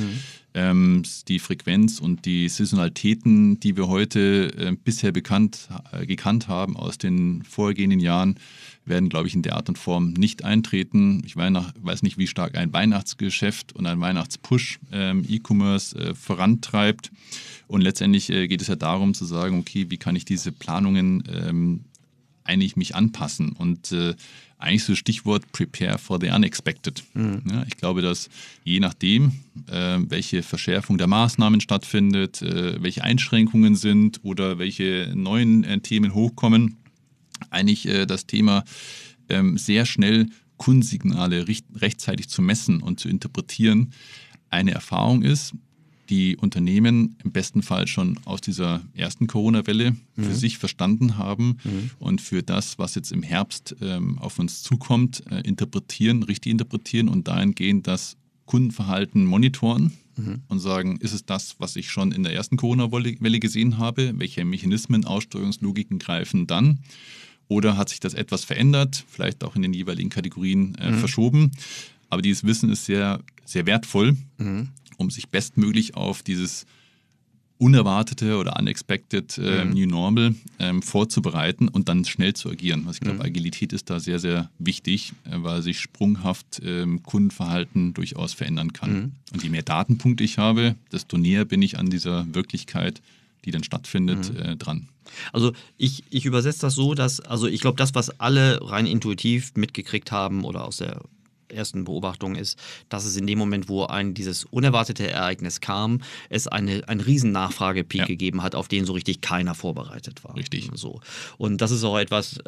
Die Frequenz und die Saisonalitäten, die wir heute bisher gekannt haben aus den vorhergehenden Jahren, werden, glaube ich, in der Art und Form nicht eintreten. Ich weiß nicht, wie stark ein Weihnachtsgeschäft und ein Weihnachtspush E-Commerce vorantreibt. Und letztendlich geht es ja darum zu sagen, okay, wie kann ich diese Planungen eigentlich mich anpassen und eigentlich so Stichwort Prepare for the Unexpected. Ja, ich glaube, dass je nachdem, welche Verschärfung der Maßnahmen stattfindet, welche Einschränkungen sind oder welche neuen Themen hochkommen, eigentlich das Thema sehr schnell Kundensignale rechtzeitig zu messen und zu interpretieren eine Erfahrung ist, die Unternehmen im besten Fall schon aus dieser ersten Corona-Welle für sich verstanden haben und für das, was jetzt im Herbst auf uns zukommt, richtig interpretieren und dahingehend das Kundenverhalten monitoren und sagen, ist es das, was ich schon in der ersten Corona-Welle gesehen habe? Welche Mechanismen, Aussteuerungslogiken greifen dann? Oder hat sich das etwas verändert, vielleicht auch in den jeweiligen Kategorien verschoben? Aber dieses Wissen ist sehr, sehr wertvoll, um sich bestmöglich auf dieses unerwartete oder unexpected New Normal vorzubereiten und dann schnell zu agieren. Also ich glaube, Agilität ist da sehr, sehr wichtig, weil sich sprunghaft Kundenverhalten durchaus verändern kann. Und je mehr Datenpunkte ich habe, desto näher bin ich an dieser Wirklichkeit, die dann stattfindet, dran. Also ich übersetze das so, dass, also ich glaube, das, was alle rein intuitiv mitgekriegt haben oder aus der ersten Beobachtung ist, dass es in dem Moment, wo dieses unerwartete Ereignis kam, es einen riesen Nachfragepeak gegeben hat, auf den so richtig keiner vorbereitet war. Richtig. So. Und das ist auch etwas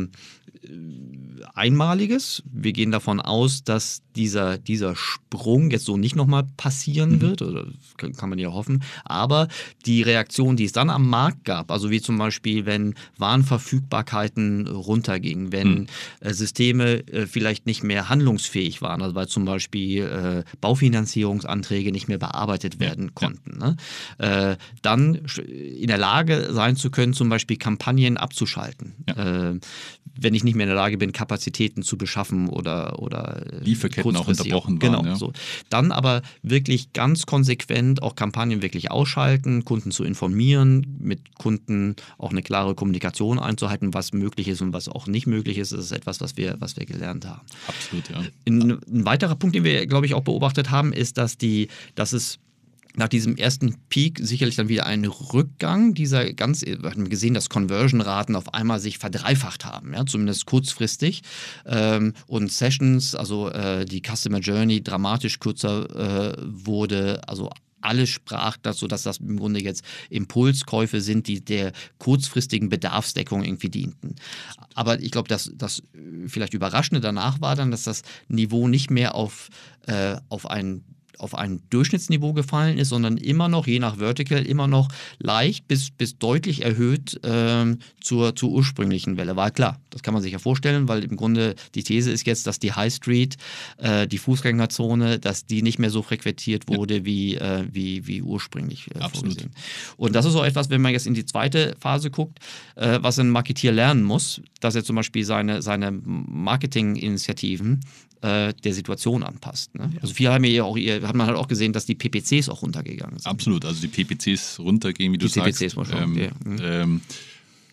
Einmaliges. Wir gehen davon aus, dass dieser Sprung jetzt so nicht nochmal passieren wird, oder kann man ja hoffen, aber die Reaktion, die es dann am Markt gab, also wie zum Beispiel, wenn Warenverfügbarkeiten runtergingen, wenn Systeme vielleicht nicht mehr handlungsfähig waren, also weil zum Beispiel Baufinanzierungsanträge nicht mehr bearbeitet werden konnten, ne? Dann in der Lage sein zu können, zum Beispiel Kampagnen abzuschalten. Wenn ich nicht mehr in der Lage bin, Kapazitäten zu beschaffen oder Lieferketten auch unterbrochen waren. Genau, so. Dann aber wirklich ganz konsequent auch Kampagnen wirklich ausschalten, Kunden zu informieren, mit Kunden auch eine klare Kommunikation einzuhalten, was möglich ist und was auch nicht möglich ist. Das ist etwas, was wir gelernt haben. Absolut, ja. Ein weiterer Punkt, den wir, glaube ich, auch beobachtet haben, ist, dass es nach diesem ersten Peak sicherlich dann wieder einen Rückgang wir haben gesehen, dass Conversion-Raten auf einmal sich verdreifacht haben, ja, zumindest kurzfristig. Und Sessions, also die Customer Journey, dramatisch kürzer wurde. Also alles sprach dazu, dass das im Grunde jetzt Impulskäufe sind, die der kurzfristigen Bedarfsdeckung irgendwie dienten. Aber ich glaube, das vielleicht Überraschende danach war dann, dass das Niveau nicht mehr auf ein Durchschnittsniveau gefallen ist, sondern immer noch, je nach Vertical, immer noch leicht bis deutlich erhöht zur ursprünglichen Welle. War klar, das kann man sich ja vorstellen, weil im Grunde die These ist jetzt, dass die High Street, die Fußgängerzone, dass die nicht mehr so frequentiert wurde wie ursprünglich vorgesehen. Und das ist auch etwas, wenn man jetzt in die zweite Phase guckt, was ein Marketier lernen muss, dass er zum Beispiel seine Marketinginitiativen der Situation anpasst. Ne? Also viele hat man halt auch gesehen, dass die PPCs auch runtergegangen sind. Absolut, also die PPCs runtergehen, wie du sagst. PPCs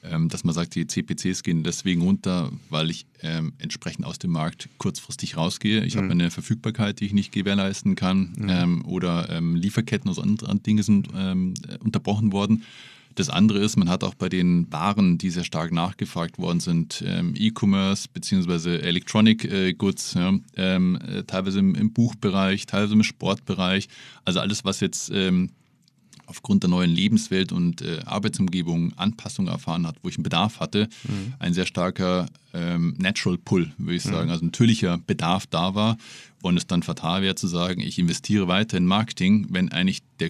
dass man sagt, die CPCs gehen deswegen runter, weil ich entsprechend aus dem Markt kurzfristig rausgehe. Ich habe eine Verfügbarkeit, die ich nicht gewährleisten kann, oder Lieferketten oder andere Dinge sind unterbrochen worden. Das andere ist, man hat auch bei den Waren, die sehr stark nachgefragt worden sind, E-Commerce bzw. Electronic Goods, ja, teilweise im Buchbereich, teilweise im Sportbereich, also alles, was jetzt aufgrund der neuen Lebenswelt und Arbeitsumgebung Anpassungen erfahren hat, wo ich einen Bedarf hatte, ein sehr starker Natural Pull, würde ich sagen, also natürlicher Bedarf da war und es dann fatal wäre zu sagen, ich investiere weiter in Marketing, wenn eigentlich der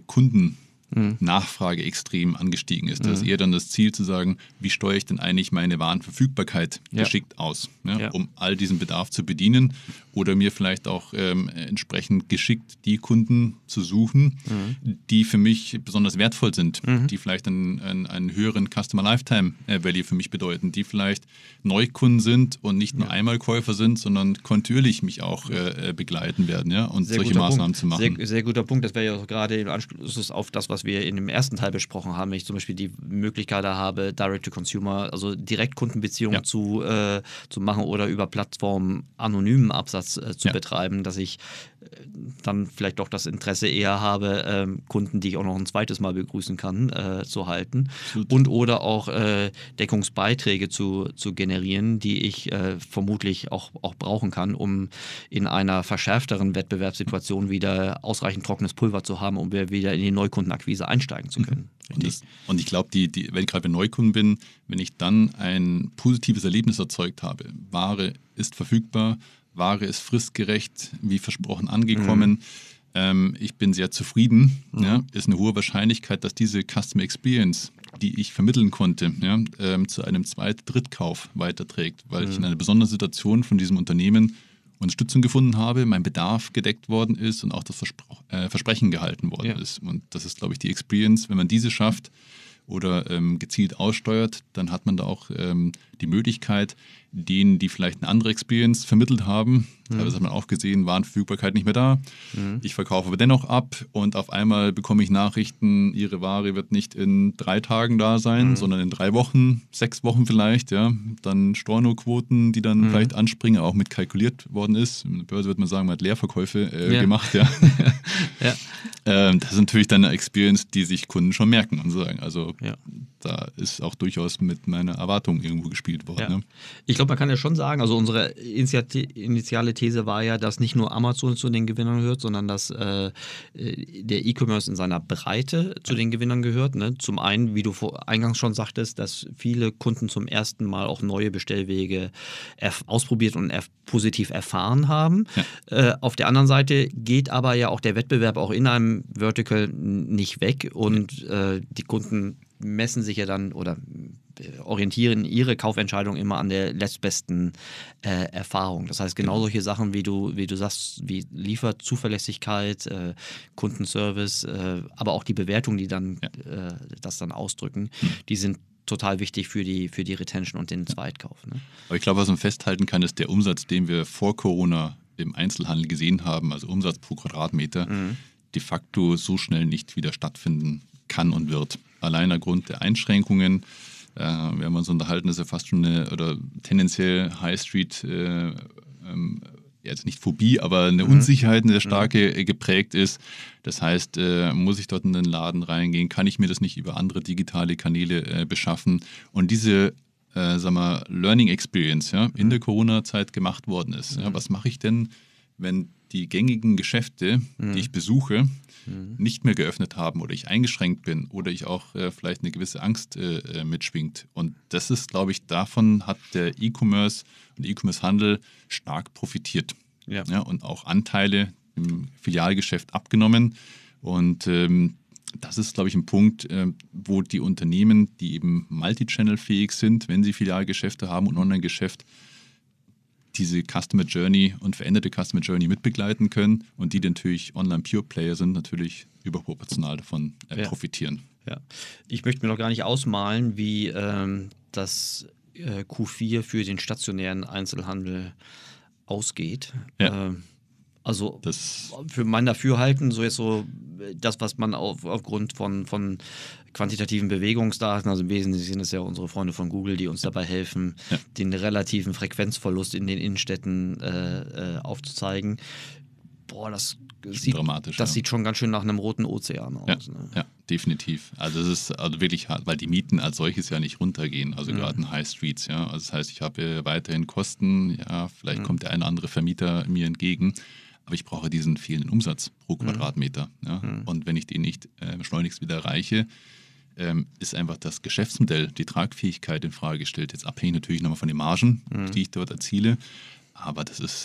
Nachfrage extrem angestiegen ist. Das ist eher dann das Ziel zu sagen, wie steuere ich denn eigentlich meine Warenverfügbarkeit geschickt aus, um all diesen Bedarf zu bedienen oder mir vielleicht auch entsprechend geschickt die Kunden zu suchen, die für mich besonders wertvoll sind, die vielleicht einen höheren Customer Lifetime Value für mich bedeuten, die vielleicht Neukunden sind und nicht nur Einmalkäufer sind, sondern kontinuierlich mich auch begleiten werden, und sehr solche Maßnahmen zu machen. Sehr guter Punkt. Das wäre ja auch gerade im Anschluss auf das, was wir in dem ersten Teil besprochen haben, wenn ich zum Beispiel die Möglichkeit habe, Direct-to-Consumer, also Direktkundenbeziehungen zu machen oder über Plattformen anonymen Absatz zu betreiben, dass ich dann vielleicht doch das Interesse eher habe, Kunden, die ich auch noch ein zweites Mal begrüßen kann, zu halten. Absolut. Und oder auch Deckungsbeiträge zu generieren, die ich vermutlich auch brauchen kann, um in einer verschärfteren Wettbewerbssituation wieder ausreichend trockenes Pulver zu haben, um wieder in die Neukundenakquise einsteigen zu können. Und ich glaube, wenn ich gerade bei Neukunden bin, wenn ich dann ein positives Erlebnis erzeugt habe, Ware ist verfügbar, Ware ist fristgerecht, wie versprochen angekommen, ich bin sehr zufrieden, ist eine hohe Wahrscheinlichkeit, dass diese Customer Experience, die ich vermitteln konnte, zu einem Zweit-Drittkauf weiterträgt, weil ich in einer besonderen Situation von diesem Unternehmen Unterstützung gefunden habe, mein Bedarf gedeckt worden ist und auch das Versprechen gehalten worden ist. Und das ist, glaube ich, die Experience. Wenn man diese schafft oder gezielt aussteuert, dann hat man da auch die Möglichkeit, denen, die vielleicht eine andere Experience vermittelt haben, teilweise hat man auch gesehen, Warenverfügbarkeit nicht mehr da, ich verkaufe aber dennoch ab und auf einmal bekomme ich Nachrichten, Ihre Ware wird nicht in 3 Tagen da sein, sondern in 3 Wochen, 6 Wochen vielleicht, dann Stornoquoten, die dann vielleicht anspringen, auch mit kalkuliert worden ist. In der Börse wird man sagen, man hat Leerverkäufe gemacht, das ist natürlich dann eine Experience, die sich Kunden schon merken und sagen, also da ist auch durchaus mit meiner Erwartung irgendwo gespielt worden. Ja. Ich glaube, man kann ja schon sagen, also unsere initiale These war ja, dass nicht nur Amazon zu den Gewinnern gehört, sondern dass der E-Commerce in seiner Breite zu den Gewinnern gehört. Ne? Zum einen, wie du eingangs schon sagtest, dass viele Kunden zum ersten Mal auch neue Bestellwege ausprobiert und positiv erfahren haben. Ja. Auf der anderen Seite geht aber ja auch der Wettbewerb auch in einem Vertical nicht weg und die Kunden messen sich ja dann oder orientieren ihre Kaufentscheidung immer an der letztbesten Erfahrung. Das heißt, genau solche Sachen, wie du sagst, wie Lieferzuverlässigkeit, Kundenservice, aber auch die Bewertung, die dann das dann ausdrücken, die sind total wichtig für die Retention und den Zweitkauf. Ne? Aber ich glaube, was man festhalten kann, ist der Umsatz, den wir vor Corona im Einzelhandel gesehen haben, also Umsatz pro Quadratmeter, de facto so schnell nicht wieder stattfinden kann und wird. Allein aufgrund der Einschränkungen, wir haben uns unterhalten, dass ja fast schon oder tendenziell High Street, jetzt nicht Phobie, aber eine Unsicherheit, eine sehr starke geprägt ist. Das heißt, muss ich dort in den Laden reingehen, kann ich mir das nicht über andere digitale Kanäle beschaffen? Und diese Learning Experience in der Corona-Zeit gemacht worden ist. Ja, was mache ich denn, wenn die gängigen Geschäfte, die ich besuche, nicht mehr geöffnet haben oder ich eingeschränkt bin oder ich auch vielleicht eine gewisse Angst mitschwingt. Und das ist, glaube ich, davon hat der E-Commerce und E-Commerce-Handel stark profitiert. Ja, und auch Anteile im Filialgeschäft abgenommen. Und das ist, glaube ich, ein Punkt, wo die Unternehmen, die eben multi-channel-fähig sind, wenn sie Filialgeschäfte haben und Online-Geschäft, diese Customer Journey und veränderte Customer Journey mitbegleiten können und die natürlich Online-Pure-Player sind, natürlich überproportional davon profitieren. Ja. Ich möchte mir noch gar nicht ausmalen, wie das Q4 für den stationären Einzelhandel ausgeht. Ja. Also Das für mein Dafürhalten, so jetzt so das, was man aufgrund von quantitativen Bewegungsdaten, also im Wesentlichen sind es ja unsere Freunde von Google, die uns dabei helfen, den relativen Frequenzverlust in den Innenstädten aufzuzeigen. Boah, das sieht schon ganz schön nach einem roten Ozean aus. Ja, definitiv. Also es ist also wirklich hart, weil die Mieten als solches ja nicht runtergehen, also gerade in High Streets. Ja. Also das heißt, ich habe weiterhin Kosten, ja, vielleicht kommt der eine oder andere Vermieter mir entgegen, aber ich brauche diesen fehlenden Umsatz pro Quadratmeter. Ja. Und wenn ich den nicht schleunigst wieder erreiche, ist einfach das Geschäftsmodell, die Tragfähigkeit in Frage gestellt. Jetzt abhängig natürlich nochmal von den Margen, die ich dort erziele, aber das ist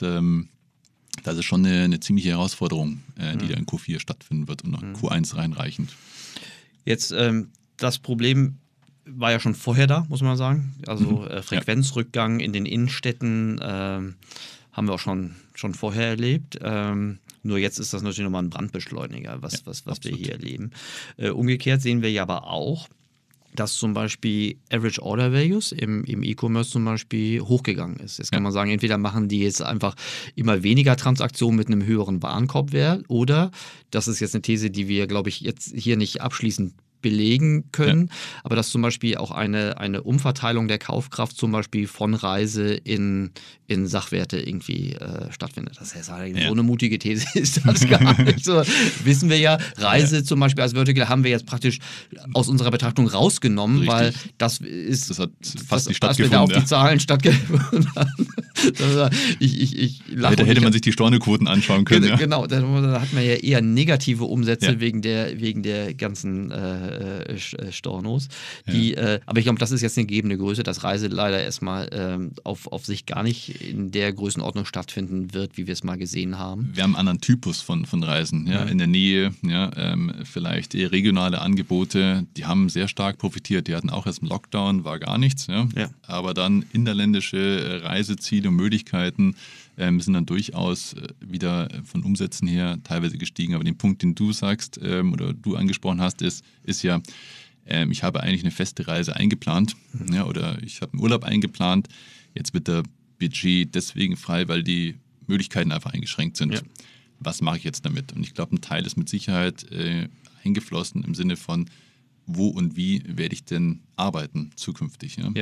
schon eine ziemliche Herausforderung, die da in Q4 stattfinden wird und nach Q1 reinreichend. Jetzt, das Problem war ja schon vorher da, muss man sagen. Also Frequenzrückgang in den Innenstädten haben wir auch schon vorher erlebt. Nur jetzt ist das natürlich nochmal ein Brandbeschleuniger, was wir hier erleben. Umgekehrt sehen wir ja aber auch, dass zum Beispiel Average Order Values im E-Commerce zum Beispiel hochgegangen ist. Jetzt kann man sagen, entweder machen die jetzt einfach immer weniger Transaktionen mit einem höheren Warenkorbwert oder, das ist jetzt eine These, die wir, glaube ich, jetzt hier nicht abschließend belegen können, aber dass zum Beispiel auch eine Umverteilung der Kaufkraft zum Beispiel von Reise in Sachwerte irgendwie stattfindet. Das heißt, so eine mutige These ist das gar nicht. So, wissen wir ja, Reise zum Beispiel als Vertical haben wir jetzt praktisch aus unserer Betrachtung rausgenommen, Richtig. weil das hat fast nicht stattgefunden. Als wir da auf die Zahlen stattgefunden haben. Ich lache. Da hätte man sich die Stornoquoten anschauen können. Genau, da hat man ja eher negative Umsätze wegen der ganzen Stornos. Aber ich glaube, das ist jetzt eine gegebene Größe, dass Reise leider erstmal auf sich gar nicht in der Größenordnung stattfinden wird, wie wir es mal gesehen haben. Wir haben einen anderen Typus von Reisen. Ja? In der Nähe, vielleicht eher regionale Angebote, die haben sehr stark profitiert. Die hatten auch erst im Lockdown, war gar nichts. Ja? Aber dann innerländische Reiseziele und Möglichkeiten sind dann durchaus wieder von Umsätzen her teilweise gestiegen. Aber den Punkt, den du sagst oder du angesprochen hast, ist ja, ich habe eigentlich eine feste Reise eingeplant oder ich habe einen Urlaub eingeplant. Jetzt wird der Budget deswegen frei, weil die Möglichkeiten einfach eingeschränkt sind. Ja. Was mache ich jetzt damit? Und ich glaube, ein Teil ist mit Sicherheit eingeflossen im Sinne von, wo und wie werde ich denn arbeiten zukünftig? Ja?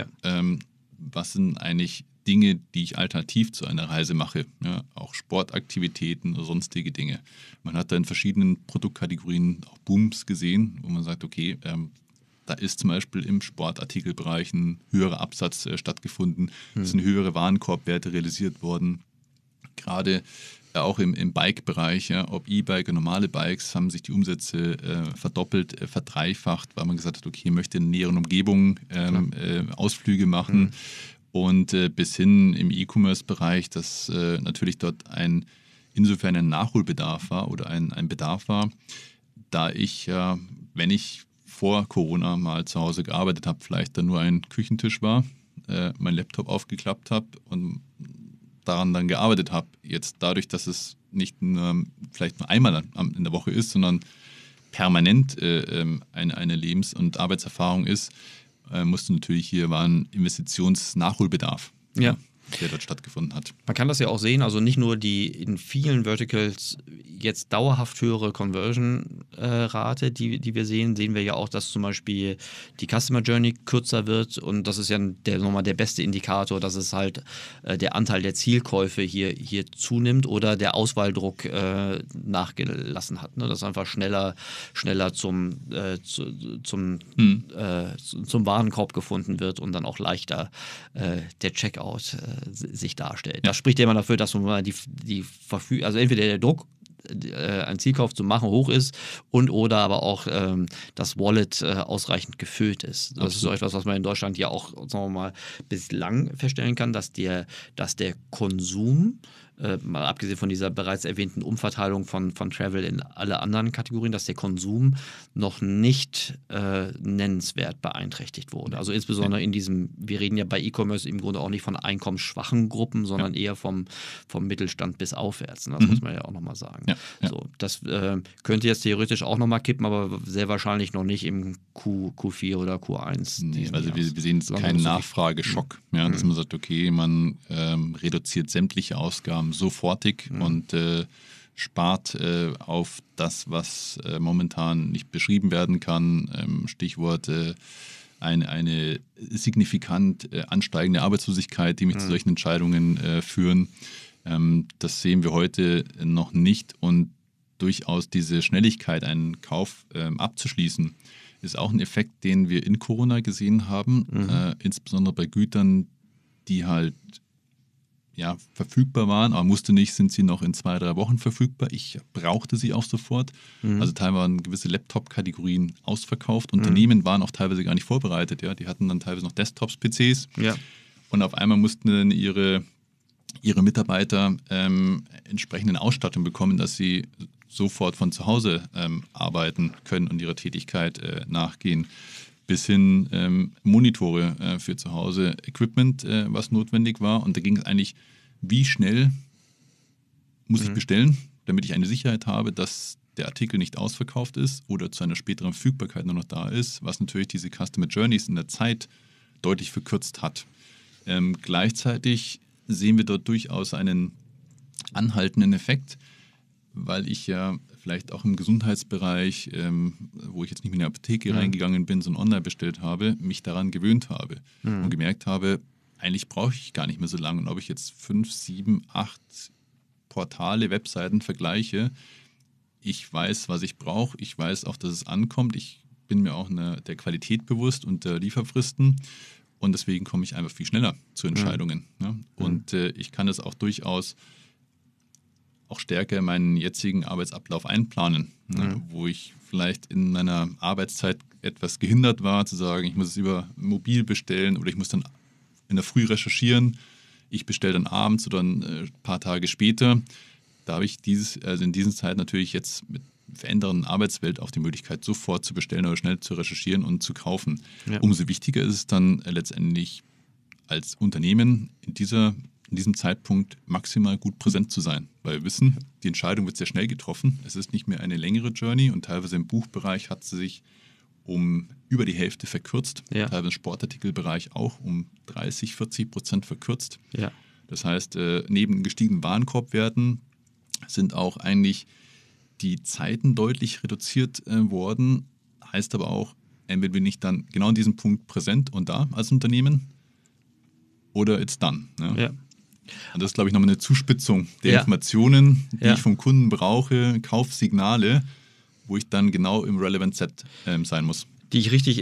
Was sind eigentlich Dinge, die ich alternativ zu einer Reise mache, auch Sportaktivitäten oder sonstige Dinge. Man hat da in verschiedenen Produktkategorien auch Booms gesehen, wo man sagt, okay, da ist zum Beispiel im Sportartikelbereich ein höherer Absatz stattgefunden, es sind höhere Warenkorbwerte realisiert worden. Gerade auch im Bike-Bereich, ob E-Bike oder normale Bikes, haben sich die Umsätze verdoppelt, verdreifacht, weil man gesagt hat, okay, ich möchte in näheren Umgebungen Ausflüge machen. Und bis hin im E-Commerce-Bereich, dass natürlich dort insofern ein Nachholbedarf war oder ein Bedarf war, da ich, wenn ich vor Corona mal zu Hause gearbeitet habe, vielleicht dann nur ein Küchentisch war, mein Laptop aufgeklappt habe und daran dann gearbeitet habe. Jetzt dadurch, dass es nicht vielleicht nur einmal in der Woche ist, sondern permanent eine Lebens- und Arbeitserfahrung ist, musste natürlich war ein Investitionsnachholbedarf, der dort stattgefunden hat. Man kann das ja auch sehen, also nicht nur die in vielen Verticals jetzt dauerhaft höhere Conversion-Rate, die wir sehen wir ja auch, dass zum Beispiel die Customer Journey kürzer wird und das ist ja nochmal der beste Indikator, dass es halt der Anteil der Zielkäufe hier zunimmt oder der Auswahldruck nachgelassen hat. Ne? Dass einfach schneller zum Warenkorb gefunden wird und dann auch leichter der Checkout sich darstellt. Das spricht ja immer dafür, dass man also entweder der Druck, einen Zielkauf zu machen, hoch ist oder aber auch das Wallet ausreichend gefüllt ist. Das ist so etwas, was man in Deutschland ja auch, sagen wir mal, bislang feststellen kann, dass der Konsum, mal abgesehen von dieser bereits erwähnten Umverteilung von Travel in alle anderen Kategorien, dass der Konsum noch nicht nennenswert beeinträchtigt wurde. Also insbesondere in diesem, wir reden ja bei E-Commerce im Grunde auch nicht von einkommensschwachen Gruppen, sondern eher vom Mittelstand bis aufwärts. Ne? Das muss man ja auch nochmal sagen. So, das könnte jetzt theoretisch auch nochmal kippen, aber sehr wahrscheinlich noch nicht im Q4 oder Q1. Nee, also wir sehen keinen Nachfrageschock, dass man sagt, okay, man reduziert sämtliche Ausgaben sofortig und spart auf das, was momentan nicht beschrieben werden kann. Stichwort eine signifikant ansteigende Arbeitslosigkeit, die mich zu solchen Entscheidungen führen. Das sehen wir heute noch nicht und durchaus diese Schnelligkeit, einen Kauf abzuschließen, ist auch ein Effekt, den wir in Corona gesehen haben, insbesondere bei Gütern, die halt verfügbar waren, aber musste nicht, sind sie noch in 2-3 Wochen verfügbar. Ich brauchte sie auch sofort. Also teilweise waren gewisse Laptop-Kategorien ausverkauft. Unternehmen waren auch teilweise gar nicht vorbereitet. Ja? Die hatten dann teilweise noch Desktops, PCs. Ja. Und auf einmal mussten dann ihre Mitarbeiter entsprechende Ausstattung bekommen, dass sie sofort von zu Hause arbeiten können und ihrer Tätigkeit nachgehen. Bis hin Monitore für zu Hause, Equipment, was notwendig war. Und da ging es eigentlich, wie schnell muss ich bestellen, damit ich eine Sicherheit habe, dass der Artikel nicht ausverkauft ist oder zu einer späteren Verfügbarkeit nur noch da ist, was natürlich diese Customer Journeys in der Zeit deutlich verkürzt hat. Gleichzeitig sehen wir dort durchaus einen anhaltenden Effekt, weil ich ja vielleicht auch im Gesundheitsbereich, wo ich jetzt nicht mehr in die Apotheke reingegangen bin, sondern online bestellt habe, mich daran gewöhnt habe und gemerkt habe, eigentlich brauche ich gar nicht mehr so lange. Und ob ich jetzt 5, 7, 8 Portale, Webseiten vergleiche, ich weiß, was ich brauche, ich weiß auch, dass es ankommt, ich bin mir auch der Qualität bewusst und der Lieferfristen und deswegen komme ich einfach viel schneller zu Entscheidungen. Ne? Und ich kann es auch durchaus auch stärker in meinen jetzigen Arbeitsablauf einplanen, wo ich vielleicht in meiner Arbeitszeit etwas gehindert war, zu sagen, ich muss es über mobil bestellen oder ich muss dann in der Früh recherchieren, ich bestelle dann abends oder ein paar Tage später. Da habe ich in dieser Zeit natürlich jetzt mit verändernden Arbeitswelt auch die Möglichkeit, sofort zu bestellen oder schnell zu recherchieren und zu kaufen. Ja. Umso wichtiger ist es dann letztendlich als Unternehmen in diesem Zeitpunkt maximal gut präsent zu sein, weil wir wissen, die Entscheidung wird sehr schnell getroffen. Es ist nicht mehr eine längere Journey und teilweise im Buchbereich hat sie sich um über die Hälfte verkürzt, teilweise im Sportartikelbereich auch um 30-40% verkürzt. Ja. Das heißt, neben gestiegenen Warenkorbwerten sind auch eigentlich die Zeiten deutlich reduziert worden, heißt aber auch, entweder bin ich dann genau an diesem Punkt präsent und da als Unternehmen oder it's done. Ne? Ja. Und das ist, glaube ich, nochmal eine Zuspitzung der Informationen, die ich vom Kunden brauche, Kaufsignale, wo ich dann genau im Relevant Set sein muss. Die ich richtig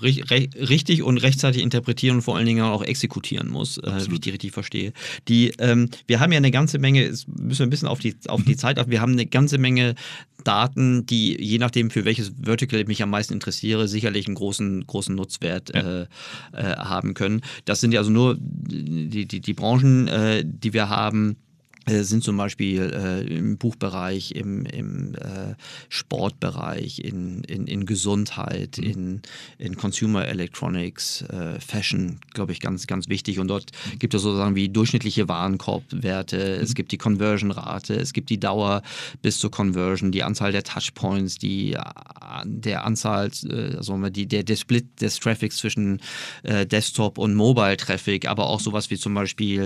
und rechtzeitig interpretieren und vor allen Dingen auch exekutieren muss, wie ich die richtig verstehe. Wir haben ja eine ganze Menge, jetzt müssen wir ein bisschen auf die Zeit auf, wir haben eine ganze Menge Daten, die je nachdem, für welches Vertical ich mich am meisten interessiere, sicherlich einen großen Nutzwert haben können. Das sind ja also nur die Branchen, die wir haben, sind zum Beispiel im Buchbereich, im Sportbereich, in Gesundheit, in Consumer Electronics, Fashion, glaube ich, ganz, ganz wichtig. Und dort gibt es sozusagen wie durchschnittliche Warenkorbwerte, es gibt die Conversion-Rate, es gibt die Dauer bis zur Conversion, die Anzahl der Touchpoints, der Anzahl, der Split des Traffics zwischen Desktop und Mobile-Traffic, aber auch sowas wie zum Beispiel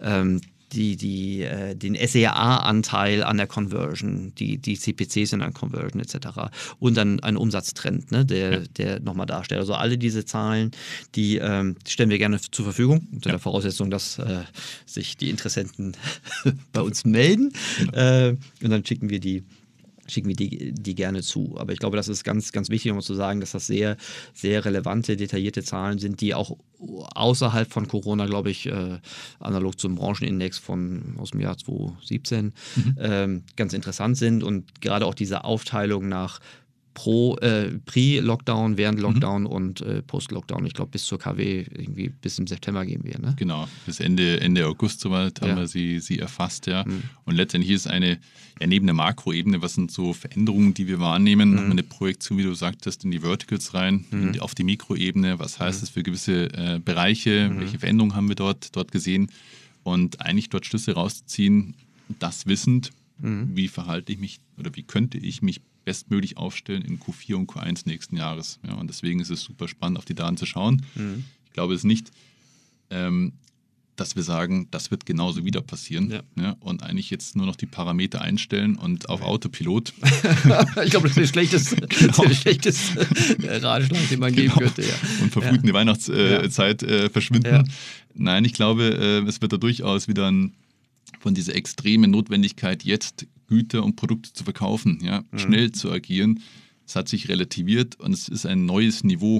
den SEA-Anteil an der Conversion, die CPCs in der Conversion etc. Und dann ein Umsatztrend, ne, der nochmal darstellt. Also alle diese Zahlen, die stellen wir gerne zur Verfügung, unter der Voraussetzung, dass sich die Interessenten bei uns melden. Genau. Und dann schicken wir die gerne zu. Aber ich glaube, das ist ganz, ganz wichtig, um zu sagen, dass das sehr, sehr relevante, detaillierte Zahlen sind, die auch außerhalb von Corona, glaube ich, analog zum Branchenindex aus dem Jahr 2017 ganz interessant sind. Und gerade auch diese Aufteilung nach Pre-Lockdown, während Lockdown und Post-Lockdown. Ich glaube, bis zur KW, irgendwie bis im September gehen wir. Ne? Genau, bis Ende August soweit haben wir sie erfasst. Ja. Und letztendlich ist neben der Makroebene, was sind so Veränderungen, die wir wahrnehmen, haben wir eine Projektion, wie du sagtest, in die Verticals rein, auf die Mikroebene. Was heißt das für gewisse Bereiche? Welche Veränderungen haben wir dort gesehen? Und eigentlich dort Schlüsse rauszuziehen, das wissend, wie verhalte ich mich oder wie könnte ich mich bestmöglich aufstellen in Q4 und Q1 nächsten Jahres. Ja, und deswegen ist es super spannend, auf die Daten zu schauen. Ich glaube, es ist nicht dass wir sagen, das wird genauso wieder passieren. Ja, und eigentlich jetzt nur noch die Parameter einstellen und auf Autopilot. Ich glaube, das ist der schlechteste Ratschlag, den man geben könnte. Ja. Und verfrüht in die Weihnachtszeit verschwinden. Ja. Nein, ich glaube, es wird da durchaus wieder von dieser extremen Notwendigkeit, jetzt Güter und Produkte zu verkaufen, schnell zu agieren. Es hat sich relativiert und es ist ein neues Niveau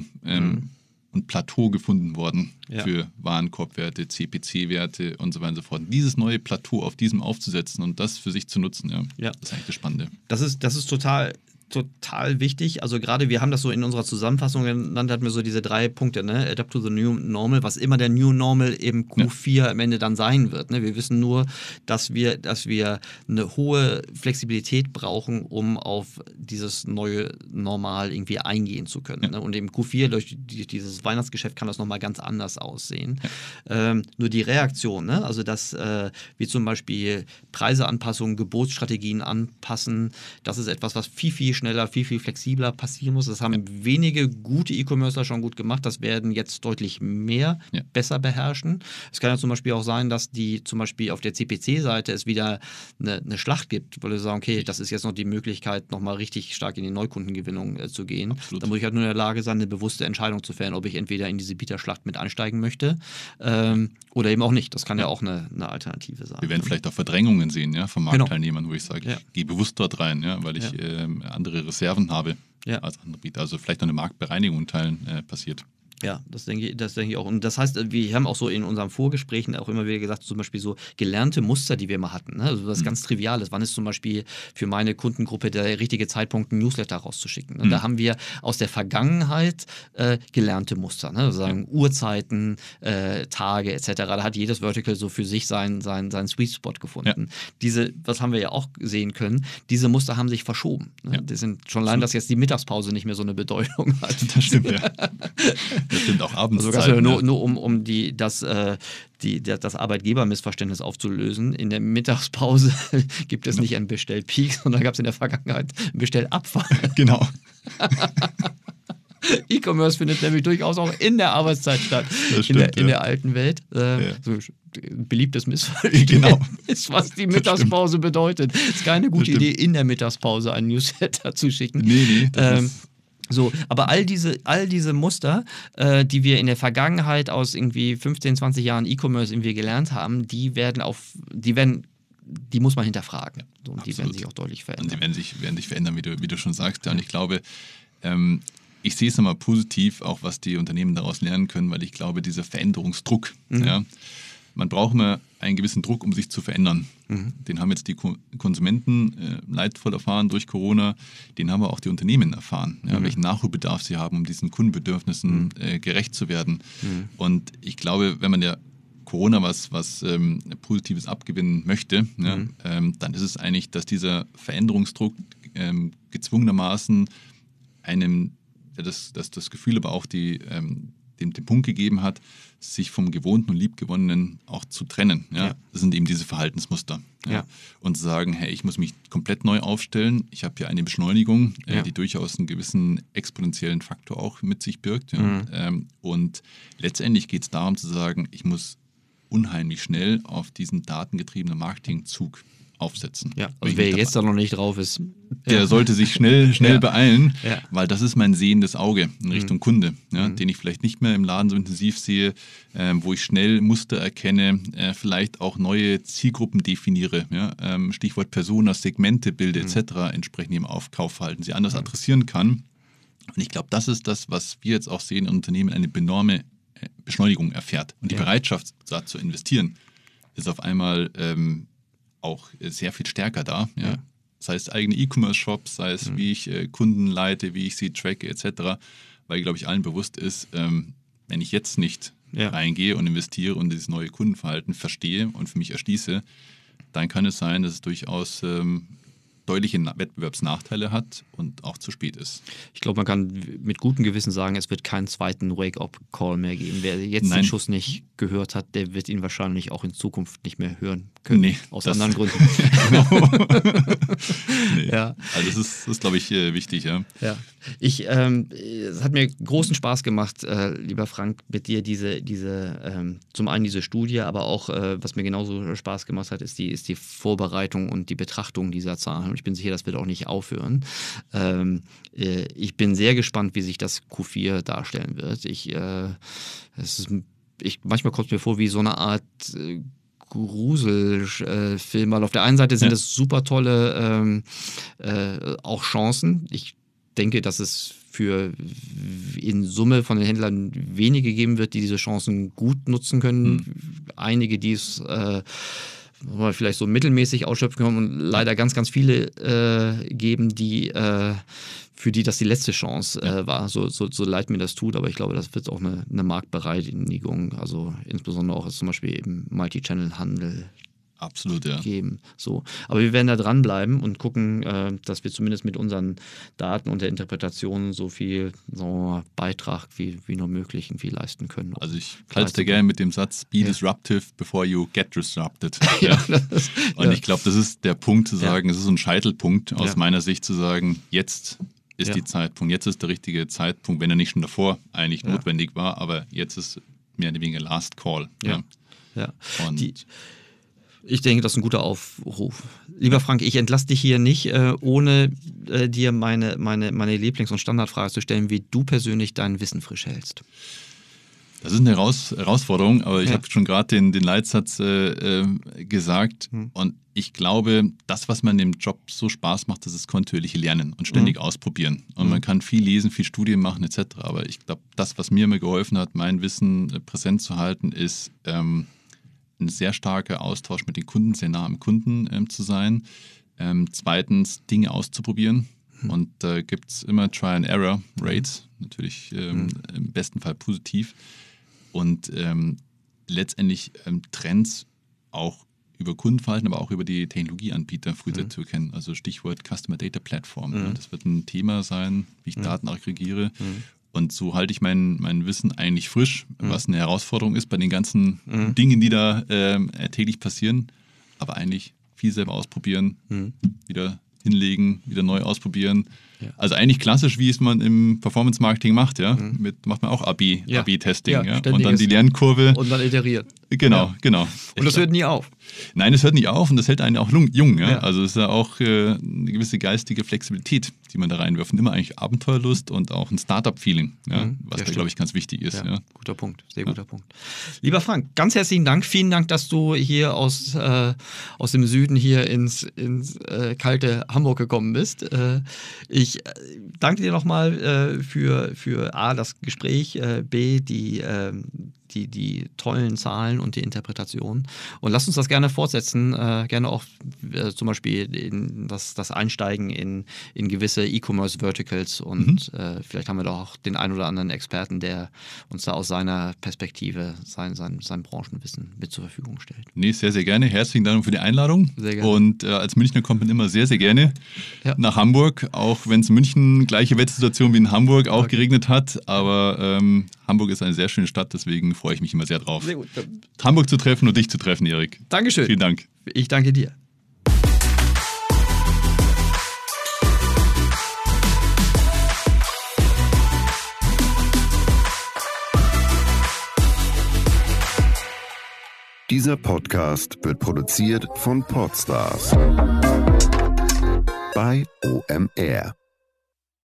und Plateau gefunden worden für Warenkorbwerte, CPC-Werte und so weiter und so fort. Dieses neue Plateau auf diesem aufzusetzen und das für sich zu nutzen, das ist eigentlich das Spannende. Das ist total wichtig. Also gerade, wir haben das so in unserer Zusammenfassung genannt, hatten wir so diese 3 Punkte, ne? Adapt to the New Normal, was immer der New Normal im Q4 am Ende dann sein wird. Ne? Wir wissen nur, dass wir eine hohe Flexibilität brauchen, um auf dieses neue Normal irgendwie eingehen zu können. Ne? Und im Q4 durch dieses Weihnachtsgeschäft kann das nochmal ganz anders aussehen. Nur die Reaktion, ne? Also dass wir zum Beispiel Preiseanpassungen, Gebotsstrategien anpassen, das ist etwas, was viel schneller, viel flexibler passieren muss. Das haben wenige gute E-Commercer schon gut gemacht. Das werden jetzt deutlich mehr besser beherrschen. Es kann ja zum Beispiel auch sein, dass zum Beispiel auf der CPC-Seite es wieder eine Schlacht gibt, weil wir sagen, okay, das ist jetzt noch die Möglichkeit, nochmal richtig stark in die Neukundengewinnung zu gehen. Absolut. Da muss ich halt nur in der Lage sein, eine bewusste Entscheidung zu fällen, ob ich entweder in diese Bieterschlacht mit einsteigen möchte oder eben auch nicht. Das kann ja auch eine Alternative sein. Wir werden vielleicht auch Verdrängungen sehen von Marktteilnehmern, wo ich sage, ich gehe bewusst dort rein, weil ich andere Reserven habe als andere Bieter. Also vielleicht noch eine Marktbereinigung in Teilen passiert. Ja, das denke ich auch. Und das heißt, wir haben auch so in unseren Vorgesprächen auch immer wieder gesagt, zum Beispiel so gelernte Muster, die wir mal hatten. Ne? Also was ganz Triviales. Wann ist zum Beispiel für meine Kundengruppe der richtige Zeitpunkt, einen Newsletter rauszuschicken? Ne? Da haben wir aus der Vergangenheit gelernte Muster. Ne? Also sagen Uhrzeiten, Tage etc. Da hat jedes Vertical so für sich seinen Sweet Spot gefunden. Was haben wir ja auch sehen können, diese Muster haben sich verschoben. Ne? Die sind schon allein, dass jetzt die Mittagspause nicht mehr so eine Bedeutung hat. Das stimmt, Das stimmt auch abends. Also nur um das Arbeitgebermissverständnis aufzulösen. In der Mittagspause gibt es nicht einen Bestellpeak, sondern gab es in der Vergangenheit einen Bestellabfall. Genau. E-Commerce findet nämlich durchaus auch in der Arbeitszeit statt. Das stimmt, in der alten Welt. So ein beliebtes Missverständnis, was die Mittagspause bedeutet. Es ist keine gute Idee, in der Mittagspause einen Newsletter zu schicken. Nee, so, aber all diese Muster, die wir in der Vergangenheit aus irgendwie 15, 20 Jahren E-Commerce irgendwie gelernt haben, die muss man hinterfragen. So, und die werden sich auch deutlich verändern. Und die werden sich verändern, wie du schon sagst. Ja. Und ich glaube, ich sehe es nochmal positiv, auch was die Unternehmen daraus lernen können, weil ich glaube, dieser Veränderungsdruck, man braucht immer einen gewissen Druck, um sich zu verändern. Den haben jetzt die Konsumenten leidvoll erfahren durch Corona, den haben aber auch die Unternehmen erfahren, welchen Nachholbedarf sie haben, um diesen Kundenbedürfnissen gerecht zu werden. Und ich glaube, wenn man der Corona was Positives abgewinnen möchte, dann ist es eigentlich, dass dieser Veränderungsdruck gezwungenermaßen einem das Gefühl, aber auch den Punkt gegeben hat, sich vom Gewohnten und Liebgewonnenen auch zu trennen. Das sind eben diese Verhaltensmuster. Und zu sagen, hey, ich muss mich komplett neu aufstellen. Ich habe hier eine Beschleunigung, die durchaus einen gewissen exponentiellen Faktor auch mit sich birgt. Und letztendlich geht es darum zu sagen, ich muss unheimlich schnell auf diesen datengetriebenen Marketingzug aufsetzen. Ja, also wer jetzt da noch nicht drauf ist, der sollte sich schnell beeilen, weil das ist mein sehendes Auge in Richtung Kunde, den ich vielleicht nicht mehr im Laden so intensiv sehe, wo ich schnell Muster erkenne, vielleicht auch neue Zielgruppen definiere, Stichwort Personas, Segmente bilde etc., entsprechend im Kaufverhalten sie anders adressieren kann. Und ich glaube, das ist das, was wir jetzt auch sehen in Unternehmen, eine enorme Beschleunigung erfährt. Und die Bereitschaft, da zu investieren, ist auf einmal auch sehr viel stärker da. Sei es eigene E-Commerce-Shops, sei es wie ich Kunden leite, wie ich sie tracke etc. Weil, glaube ich, allen bewusst ist, wenn ich jetzt nicht reingehe und investiere und dieses neue Kundenverhalten verstehe und für mich erschließe, dann kann es sein, dass es durchaus deutliche Wettbewerbsnachteile hat und auch zu spät ist. Ich glaube, man kann mit gutem Gewissen sagen, es wird keinen zweiten Wake-up-Call mehr geben. Wer jetzt den Schuss nicht gehört hat, der wird ihn wahrscheinlich auch in Zukunft nicht mehr hören können. Nee, aus anderen Gründen. Genau. Nee. Ja. Also das ist, glaube ich, wichtig. Ja. Es hat mir großen Spaß gemacht, lieber Frank, mit dir zum einen diese Studie, aber auch, was mir genauso Spaß gemacht hat, ist die Vorbereitung und die Betrachtung dieser Zahlen. Und ich bin sicher, das wird auch nicht aufhören. Ich bin sehr gespannt, wie sich das Q4 darstellen wird. Manchmal kommt es mir vor wie so eine Art Gruselfilm, weil auf der einen Seite sind es super tolle auch Chancen. Ich denke, dass es in Summe von den Händlern wenige geben wird, die diese Chancen gut nutzen können. Einige, die es vielleicht so mittelmäßig ausschöpfen können und leider ganz, ganz viele geben, für die das die letzte Chance war, so leid mir das tut, aber ich glaube, das wird auch eine Marktbereinigung, also insbesondere auch zum Beispiel im Multi-Channel-Handel absolut, ja. geben. So. Aber wir werden da dranbleiben und gucken, dass wir zumindest mit unseren Daten und der Interpretation so viel Beitrag wie nur möglich irgendwie leisten können. Also ich halte da gerne mit dem Satz, be disruptive before you get disrupted. Und ich glaube, das ist der Punkt zu sagen, es ist so ein Scheitelpunkt aus meiner Sicht zu sagen, jetzt ist die Zeitpunkt, jetzt ist der richtige Zeitpunkt, wenn er nicht schon davor eigentlich notwendig war, aber jetzt ist mehr oder weniger Last Call. Und ich denke, das ist ein guter Aufruf. Lieber Frank, ich entlasse dich hier nicht, ohne dir meine Lieblings- und Standardfrage zu stellen, wie du persönlich dein Wissen frisch hältst. Das ist eine Herausforderung, aber ich habe schon gerade den Leitsatz gesagt und ich glaube, das, was man im Job so Spaß macht, das ist kontinuierliche Lernen und ständig ausprobieren. Und man kann viel lesen, viel Studien machen etc. Aber ich glaube, das, was mir immer geholfen hat, mein Wissen präsent zu halten, ist ein sehr starker Austausch mit den Kunden, sehr nah am Kunden zu sein. Zweitens, Dinge auszuprobieren. Und da gibt es immer Try-and-Error-Rates, natürlich im besten Fall positiv. Und letztendlich Trends auch über Kundenverhalten, aber auch über die Technologieanbieter früher zu erkennen. Also Stichwort Customer Data Platform. Ja, das wird ein Thema sein, wie ich Daten aggregiere. Und so halte ich mein Wissen eigentlich frisch, was eine Herausforderung ist bei den ganzen Dingen, die da täglich passieren. Aber eigentlich viel selber ausprobieren, wieder hinlegen, wieder neu ausprobieren. Ja. Also eigentlich klassisch, wie es man im Performance-Marketing macht, macht man auch AB-Testing. Und dann die Lernkurve. Und dann iteriert. Genau. Und das hört nie auf. Nein, es hört nicht auf und das hält einen auch jung. Ja? Also es ist ja auch eine gewisse geistige Flexibilität, die man da reinwirft. Und immer eigentlich Abenteuerlust und auch ein Startup-Feeling, was da, glaube ich, ganz wichtig ist. Ja. Guter Punkt, sehr guter Punkt. Lieber Frank, ganz herzlichen Dank. Vielen Dank, dass du hier aus dem Süden hier ins kalte Hamburg gekommen bist. Ich danke dir nochmal für A, das Gespräch, B, die tollen Zahlen und die Interpretation. Und lass uns das gerne fortsetzen, gerne auch zum Beispiel das Einsteigen in gewisse E-Commerce-Verticals und vielleicht haben wir da auch den einen oder anderen Experten, der uns da aus seiner Perspektive sein Branchenwissen mit zur Verfügung stellt. Nee, sehr, sehr gerne. Herzlichen Dank für die Einladung. Sehr gerne. Und als Münchner kommt man immer sehr, sehr gerne nach Hamburg, auch wenn es in München gleiche Wettersituation wie in Hamburg auch geregnet hat, aber Hamburg ist eine sehr schöne Stadt, deswegen freue ich mich immer sehr drauf. Sehr gut. Hamburg zu treffen und dich zu treffen, Erik. Dankeschön. Vielen Dank. Ich danke dir. Dieser Podcast wird produziert von Podstars bei OMR.